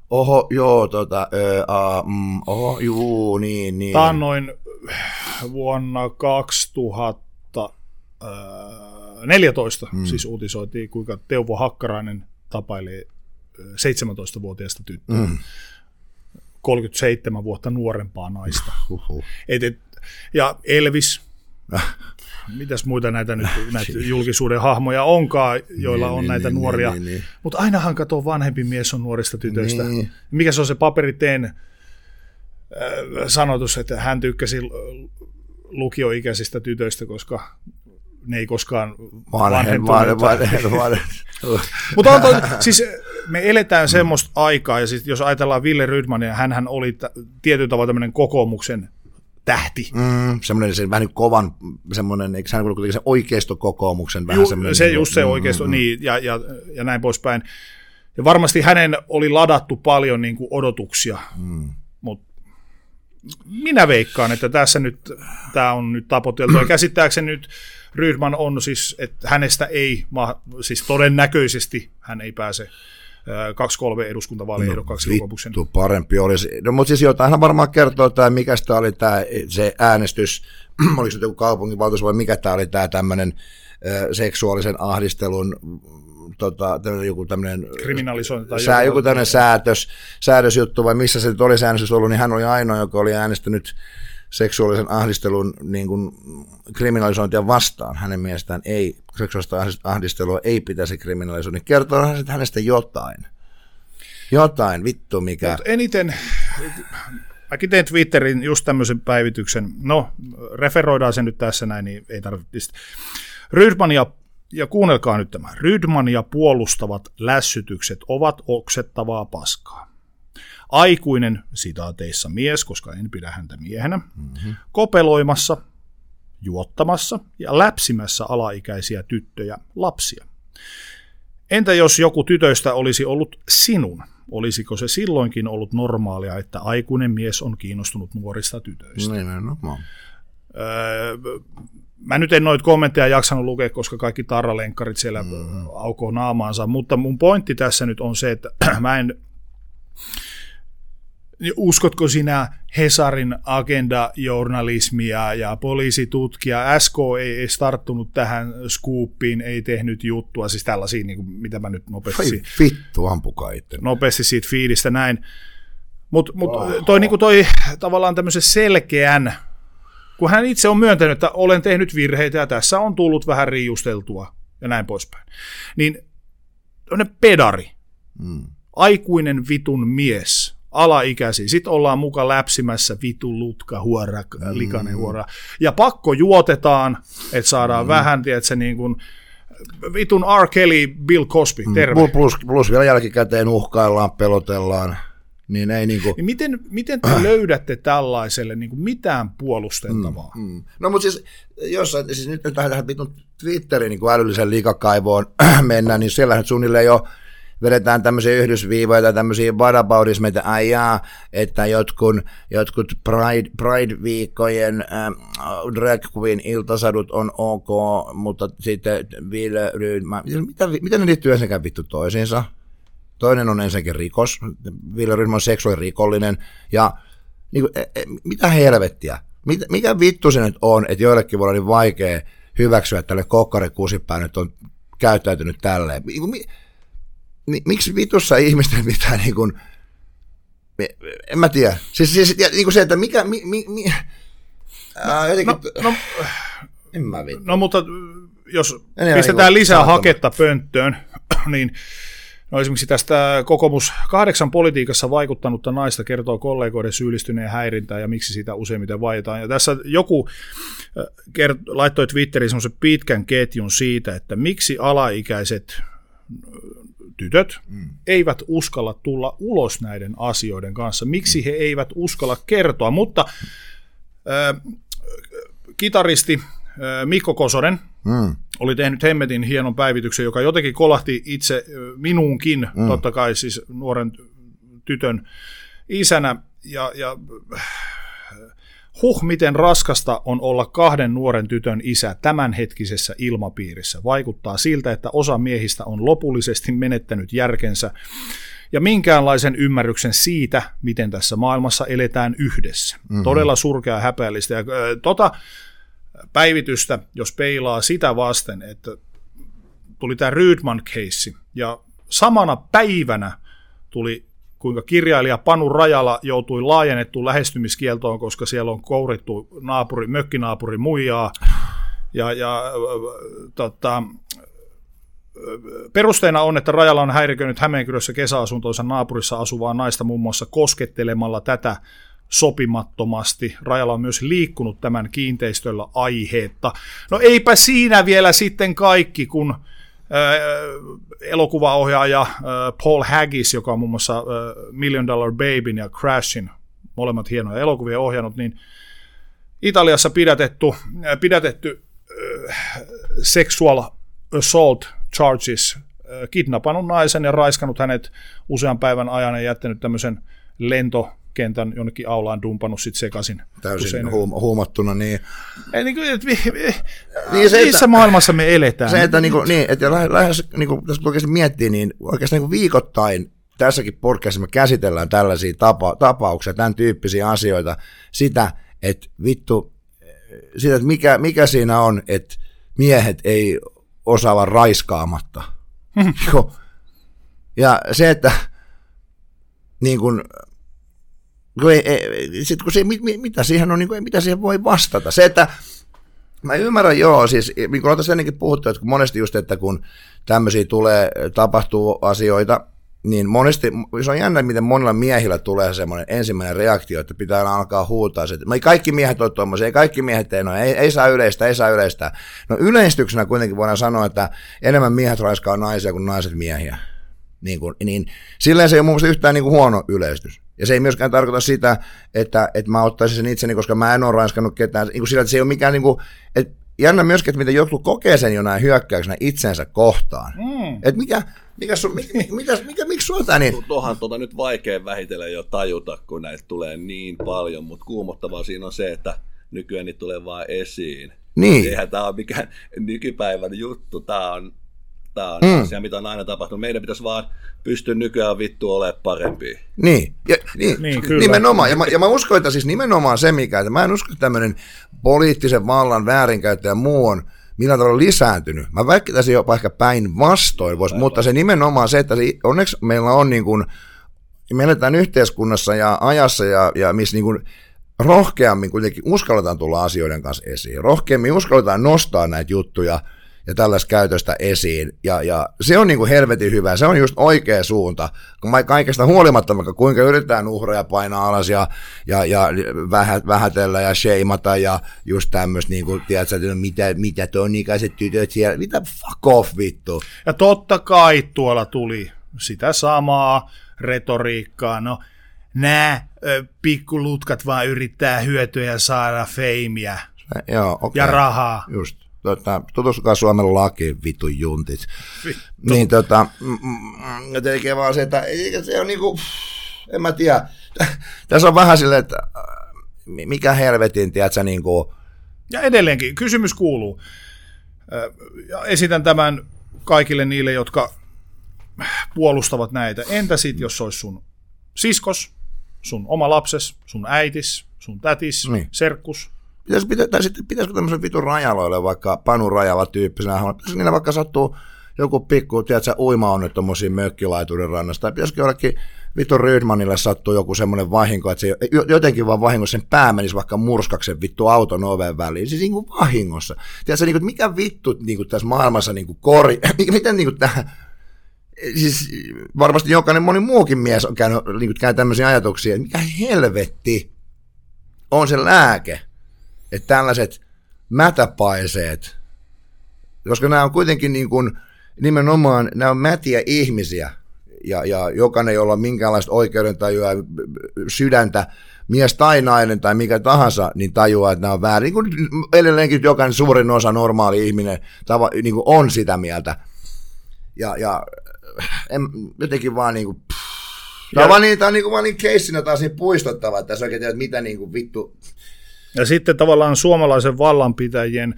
niin. Tämä on noin vuonna 2014, siis uutisoitiin, kuinka Teuvo Hakkarainen tapaili 17-vuotiaista tyttöä. 37 vuotta nuorempaa naista. Ja Elvis, mitäs muita näitä julkisuuden hahmoja onkaan, joilla on näitä nuoria. Mutta ainahan kato, vanhempi mies on nuorista tytöistä. Mikä se on se paperiteen sanotus, että hän tykkäsi lukioikäisistä tytöistä, koska ne ei koskaan vanhentuneet. Mutta siis me eletään semmoista aikaa, ja siis jos ajatellaan Wille Rydmania, hänhän oli tietyllä tavalla tämmöinen kokoomuksen tähti. Semmoinen se vähän kovan, semmoinen, eikö hän kuitenkin se oikeistokokoomuksen vähän semmoinen. Se just se oikeisto, niin, ja näin poispäin. Ja varmasti hänen oli ladattu paljon niin kuin odotuksia, mutta minä veikkaan, että tässä nyt, tämä on nyt tapoteltu, ja käsittääkseni nyt Rydman on siis, että hänestä ei, siis todennäköisesti hän ei pääse 2-3 eduskuntavaaliehdokkaksi kokoomuksen. Parempi olisi. No, mutta siis jotain varmaan kertoo, että mikä tämä oli se äänestys, oliko se joku kaupunginvaltuus vai mikä tämä oli tämä tämmöinen seksuaalisen ahdistelun joku tämmöinen kriminalisointi tai joku tämmöinen säädösjuttu vai missä se nyt olisi äänestys ollut, niin hän oli ainoa, joka oli äänestänyt seksuaalisen ahdistelun niin kuin kriminalisointia vastaan. Hänen mielestään ei, seksuaalista ahdistelua ei pitäisi kriminalisoida. Niin kertoo hänestä jotain. Jotain, vittu mikä. Mut eniten, mäkin tein Twitterin just tämmöisen päivityksen, no referoidaan se nyt tässä näin, niin ei tarvitse. Rydmania, ja kuunnelkaa nyt tämä, Rydmania puolustavat lässytykset ovat oksettavaa paskaa. Aikuinen, sitaateissa mies, koska en pidä häntä miehenä, kopeloimassa, juottamassa ja läpsimässä alaikäisiä tyttöjä, lapsia. Entä jos joku tytöistä olisi ollut sinun? Olisiko se silloinkin ollut normaalia, että aikuinen mies on kiinnostunut nuorista tytöistä? Mä nyt en noita kommentteja jaksanut lukea, koska kaikki tarralenkkarit siellä aukoo naamaansa, mutta mun pointti tässä nyt on se, että mä en... Uskotko sinä Hesarin agenda-journalismia ja poliisitutkija, SK ei edes tarttunut tähän skuuppiin, ei tehnyt juttua, siis tällaisia, niin kuin, mitä mä nyt nopeasti... Vittu, ampukaa itse. Nopeasti siitä fiilistä näin. Mutta toi, niin toi tavallaan tämmöisen selkeän, kun hän itse on myöntänyt, että olen tehnyt virheitä ja tässä on tullut vähän riiusteltua ja näin poispäin, niin tämmöinen pedari, aikuinen vitun mies, alaikäisiä. Sitten ollaan muka läpsimässä vitu lutka huora, likainen huora. Ja pakko juotetaan, että saadaan vähän, tiedätkö, niin kuin vitun R. Kelly, Bill Cosby, terve. Plus vielä jälkikäteen uhkaillaan, pelotellaan. Niin ei niin kuin... Miten te löydätte tällaiselle niin kuin mitään puolusteltavaa? No mutta siis, siis nyt tähän vitun Twitterin niin kuin älyllisen liikakaivoon mennään, niin siellähän suunnilleen jo vedetään tämmöisiä yhdysviivoja tai tämmöisiä whataboutismeita, että jotkut Pride-viikkojen drag queen iltasadut on ok, mutta sitten Wille Rydman, mitä ne liittyy ensinnäkään vittu toisiinsa? Toinen on ensinnäkin rikos, Wille Rydman on seksuaalirikollinen, ja niin kuin, mitä helvettiä? Mikä vittu se nyt on, että joillekin voi olla niin vaikea hyväksyä, että tälle kokkarekuusipää nyt on käyttäytynyt tälleen? Miksi vitussa ihmisten pitää niin kuin, en mä tiedä. Siis niin kuin se, että mikä, en mä vittu. No mutta jos pistetään lisää haketta pönttöön, niin no esimerkiksi tästä kokoomus 8 politiikassa vaikuttanutta naista kertoo kollegoiden syyllistyneen häirintään ja miksi sitä useimmiten vaietaan. Ja tässä joku laittoi Twitteriin semmoisen pitkän ketjun siitä, että miksi alaikäiset tytöt eivät uskalla tulla ulos näiden asioiden kanssa. Miksi he eivät uskalla kertoa? Mutta kitaristi Mikko Kosonen oli tehnyt hemmetin hienon päivityksen, joka jotenkin kolahti itse minuunkin, totta kai siis nuoren tytön isänä. Ja miten raskasta on olla 2 nuoren tytön isä tämänhetkisessä ilmapiirissä. Vaikuttaa siltä, että osa miehistä on lopullisesti menettänyt järkensä ja minkäänlaisen ymmärryksen siitä, miten tässä maailmassa eletään yhdessä. Todella surkea ja häpeällistä. Ja päivitystä, jos peilaa sitä vasten, että tuli tämä Rydman-keissi ja samana päivänä tuli kuinka kirjailija Panu Rajala joutui laajennettuun lähestymiskieltoon, koska siellä on kourittu mökkinaapuri muijaa. Perusteena on, että Rajala on häirikönyt Hämeenkyrössä kesäasuntonsa naapurissa asuvaa naista muun muassa koskettelemalla tätä sopimattomasti. Rajala on myös liikkunut tämän kiinteistöllä aiheetta. No eipä siinä vielä sitten kaikki, kun elokuvaohjaaja Paul Haggis, joka on muun muassa $1 Million Babyn ja Crashin, molemmat hienoja elokuvia ohjannut, niin Italiassa pidätetty sexual assault charges, kidnappannut naisen ja raiskannut hänet usean päivän ajan ja jättänyt tämmöisen lentokentän jonnekin aulaan, dumpannut sitten sekaisin. Täysin huumattuna, niin. Missä maailmassa me eletään? Se, että lähes tässä oikeasti miettii, niin oikeastaan viikoittain tässäkin podcastissa me käsitellään tällaisia tapauksia, tämän tyyppisiä asioita, sitä, että mikä siinä on, että miehet ei osaava raiskaamatta. Ja se, että niin kun, mitä siihen on, niin kun, mitä siihen voi vastata. Se, että mä ymmärrän, siis niin kuin on tässä ennenkin puhuttu, että monesti just, että kun tämmöisiä tapahtuu asioita, niin monesti, se on jännä, miten monilla miehillä tulee semmoinen ensimmäinen reaktio, että pitää alkaa huutaa, että kaikki miehet on tuommoisia, ei kaikki miehet ei saa yleistää. No yleistyksenä kuitenkin voidaan sanoa, että enemmän miehet raiskaa naisia kuin naiset miehiä. Niin silleen se ei ole mun mielestä yhtään niin kuin huono yleistys. Ja se ei myöskään tarkoita sitä, että mä ottaisin sen itseni, koska mä en ole raiskannut ketään. Niin kuin sillä, että se ei ole mikään, niin kuin, että jännä myöskin, että miten jotkut kokee sen jonain hyökkäyksenä itsensä kohtaan. Että miksi sulla niin? Tuohan nyt vaikea vähitellen jo tajuta, kun näitä tulee niin paljon, mutta kuumottavaa siinä on se, että nykyään niitä tulee vaan esiin. Niin. Eihän tämä ole mikään nykypäivän juttu, tämä on asia, mitä on aina tapahtunut. Meidän pitäisi vaan pystyä nykyään olemaan parempia. Niin, nimenomaan. Ja mä uskon, että siis nimenomaan se, että mä en usko, että tämmöinen poliittisen vallan väärinkäyttö ja muu on millä tavalla lisääntynyt. Mä väittäisin jopa ehkä päinvastoin, mutta se nimenomaan se, että onneksi meillä on niin kuin, me eletään yhteiskunnassa ja ajassa ja missä niin kuin rohkeammin kuitenkin uskalletaan tulla asioiden kanssa esiin. Rohkeammin uskalletaan nostaa näitä juttuja ja tällaista käytöstä esiin, ja se on niin kuin helvetin hyvä, se on just oikea suunta, kun kaikesta huolimatta, kuinka yritetään uhreja painaa alas ja vähätellä ja sheimata ja just tämmöistä, niin kuin, tiedätkö, että mitä ton ikäiset tytöt siellä, mitä fuck off vittu. Ja totta kai tuolla tuli sitä samaa retoriikkaa, no nämä pikkulutkat vaan yrittää hyötyä ja saada feimiä ja rahaa. Just. Tutustukaa Suomen lakiin, vittu juntit. Niin jotenkin vaan se, että se on niinku, en mä tiedä. Tässä on vähän silleen, että mikä helvetin, tiedätkö, niinku. Ja edelleenkin, kysymys kuuluu. Ja esitän tämän kaikille niille, jotka puolustavat näitä. Entä sit, jos olisi sun siskos, sun oma lapses, sun äitis, sun tätis, serkkus? Pitäisikö tämmöisen vitun Rajaloille, vaikka Panu Rajala tyyppisenä, pitäisikö niillä vaikka sattuu joku pikku, tiedätkö, uima-onnettomuusiin mökkilaituuden rannasta, tai pitäisikö jollekin vitun Rydmanille sattuu joku semmoinen vahinko, että se jotenkin vaan vahingossa sen pää menisi vaikka murskaksen vittu auton oven väliin, siis niin kuin vahingossa. Tiedätkö, niin kuin, mikä vittu niin kuin tässä maailmassa niin kuin miten niin kuin tähän, siis varmasti moni muukin mies on käynyt niin tämmöisiä ajatuksia, että mikä helvetti on se lääke, että tällaiset mätäpaiseet, koska nämä on kuitenkin niin kuin, nimenomaan, nämä on mätiä ihmisiä, ja jokainen, jolla on minkäänlaista oikeudentajua, sydäntä, mies tai nainen tai mikä tahansa, niin tajuaa, että nämä on väärin. Niin kuin edelleenkin jokainen suurin osa normaali ihminen niin kuin on sitä mieltä. Ja jotenkin vaan niin kuin, tämä on vaan niin keissinä taas niin puistottava, että tässä oikein tiedät, mitä niin kuin vittu. Ja sitten tavallaan suomalaisen vallanpitäjien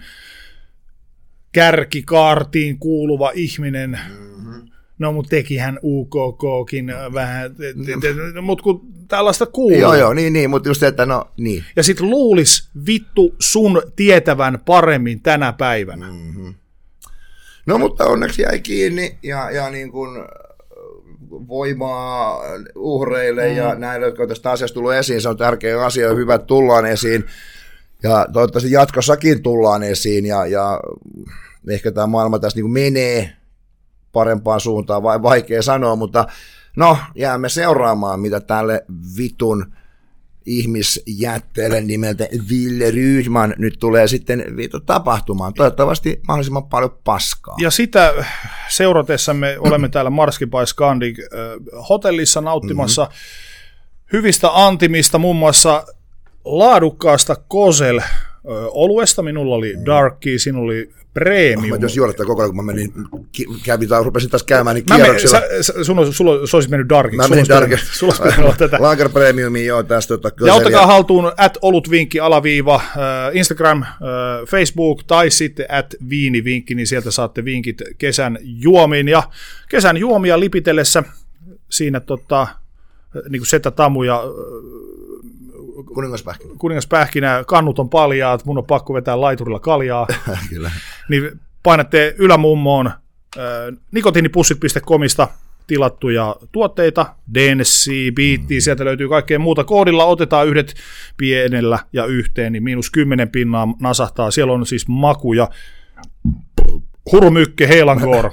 kärkikaartiin kuuluva ihminen, no mutta tekihän UKKkin vähän, mutta kun tällaista kuuluu. Joo, niin, mutta just se, että no niin. Ja sitten luulis vittu sun tietävän paremmin tänä päivänä. No mutta onneksi jäi kiinni ja niin kuin voimaa uhreille ja näille, jotka tästä asiasta tullut esiin. Se on tärkeä asia ja hyvä, että tullaan esiin. Ja toivottavasti jatkossakin tullaan esiin ja ehkä tämä maailma tässä niin kuin menee parempaan suuntaan, vai vaikea sanoa, mutta no, jäämme seuraamaan, mitä tälle vitun ihmisjätteelle nimeltä Wille Rydman nyt tulee sitten tapahtumaan. Toivottavasti mahdollisimman paljon paskaa. Ja sitä seuratessamme olemme täällä Marski by Scandic hotellissa nauttimassa hyvistä antimista, muun muassa laadukkaasta Kosel oluesta. Minulla oli Darkia, sinulla oli Premium. Jos juodattaa koko ajan, kun mä rupesin taas käymään niin kierroksilla. Sulla olisi mennyt Darkiksi. Mä menin Darkiksi. Sulla olisi mennyt tätä. Lager Premiumi, joo, tästä. Ja ottakaa haltuun @olutvinkki Instagram, Facebook tai sitten @viinivinkki, niin sieltä saatte vinkit kesän juomiin. Ja kesän juomia lipitellessä siinä niin kuin Setä Tamu ja Kuningaspähkinä, kannut on paljaat, mun on pakko vetää laiturilla kaljaa. Kyllä. Niin painatte ylämummoon nikotiinipussit.comista tilattuja tuotteita, Denssi, Beatia, sieltä löytyy kaikkea muuta. Koodilla otetaan yhdet pienellä ja yhteen, niin -10 nasahtaa. Siellä on siis Hurumykke, Heilangoor.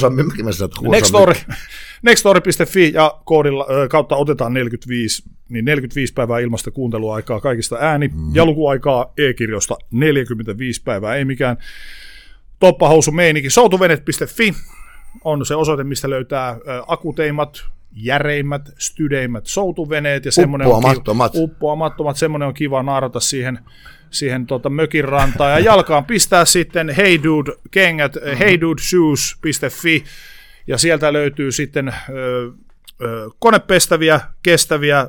Nextory.fi ja koodilla kautta otetaan 45, niin 45 päivää ilmasta kuunteluaikaa kaikista ääni ja lukuaikaa e-kirjosta 45 päivää. Ei mikään toppahousu meininki. Soutuvenet.fi on se osoite, mistä löytää akuteimmat, järeimmät, stydeimmät soutuveneet ja semmoinen uppoamattomat, semmoinen on kiva naarata siihen mökin rantaan ja jalkaan pistää sitten Hey Dude kengät, heydudeshoes.fi ja sieltä löytyy sitten konepestäviä, kestäviä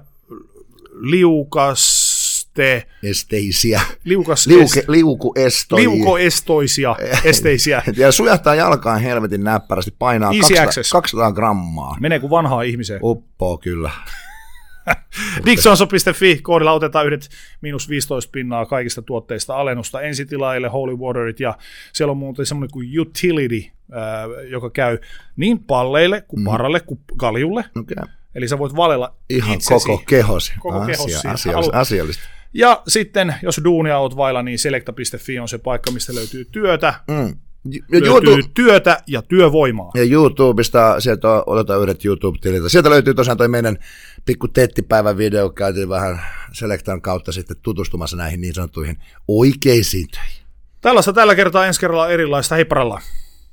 liukoestoisia esteisiä. Ja sujahtaa jalkaan helvetin näppärästi, painaa 200 grammaa. Menee kuin vanhaa ihmiseen. Uppoo kyllä. Dixonso.fi, koodilla otetaan yhdet -15 kaikista tuotteista alennusta ensitilaajille, Holy Waterit, ja siellä on muuten semmoinen kuin Utility, joka käy niin palleille kuin paralle kuin kaljulle. Okay. Eli sä voit valella ihan itsesi. Koko kehosi. Asiallista. Ja sitten, jos duunia oot vailla, niin Selecta.fi on se paikka, mistä löytyy työtä. Löytyy työtä ja työvoimaa. Ja YouTubesta, sieltä otetaan yhdet YouTube-tililtä. Sieltä löytyy tosiaan toi meidän pikku tettipäivän video, käytiin vähän Selectan kautta sitten tutustumassa näihin niin sanottuihin oikeisiin töihin. Tällaista tällä kertaa, ensi kerralla erilaista. Hei paralla.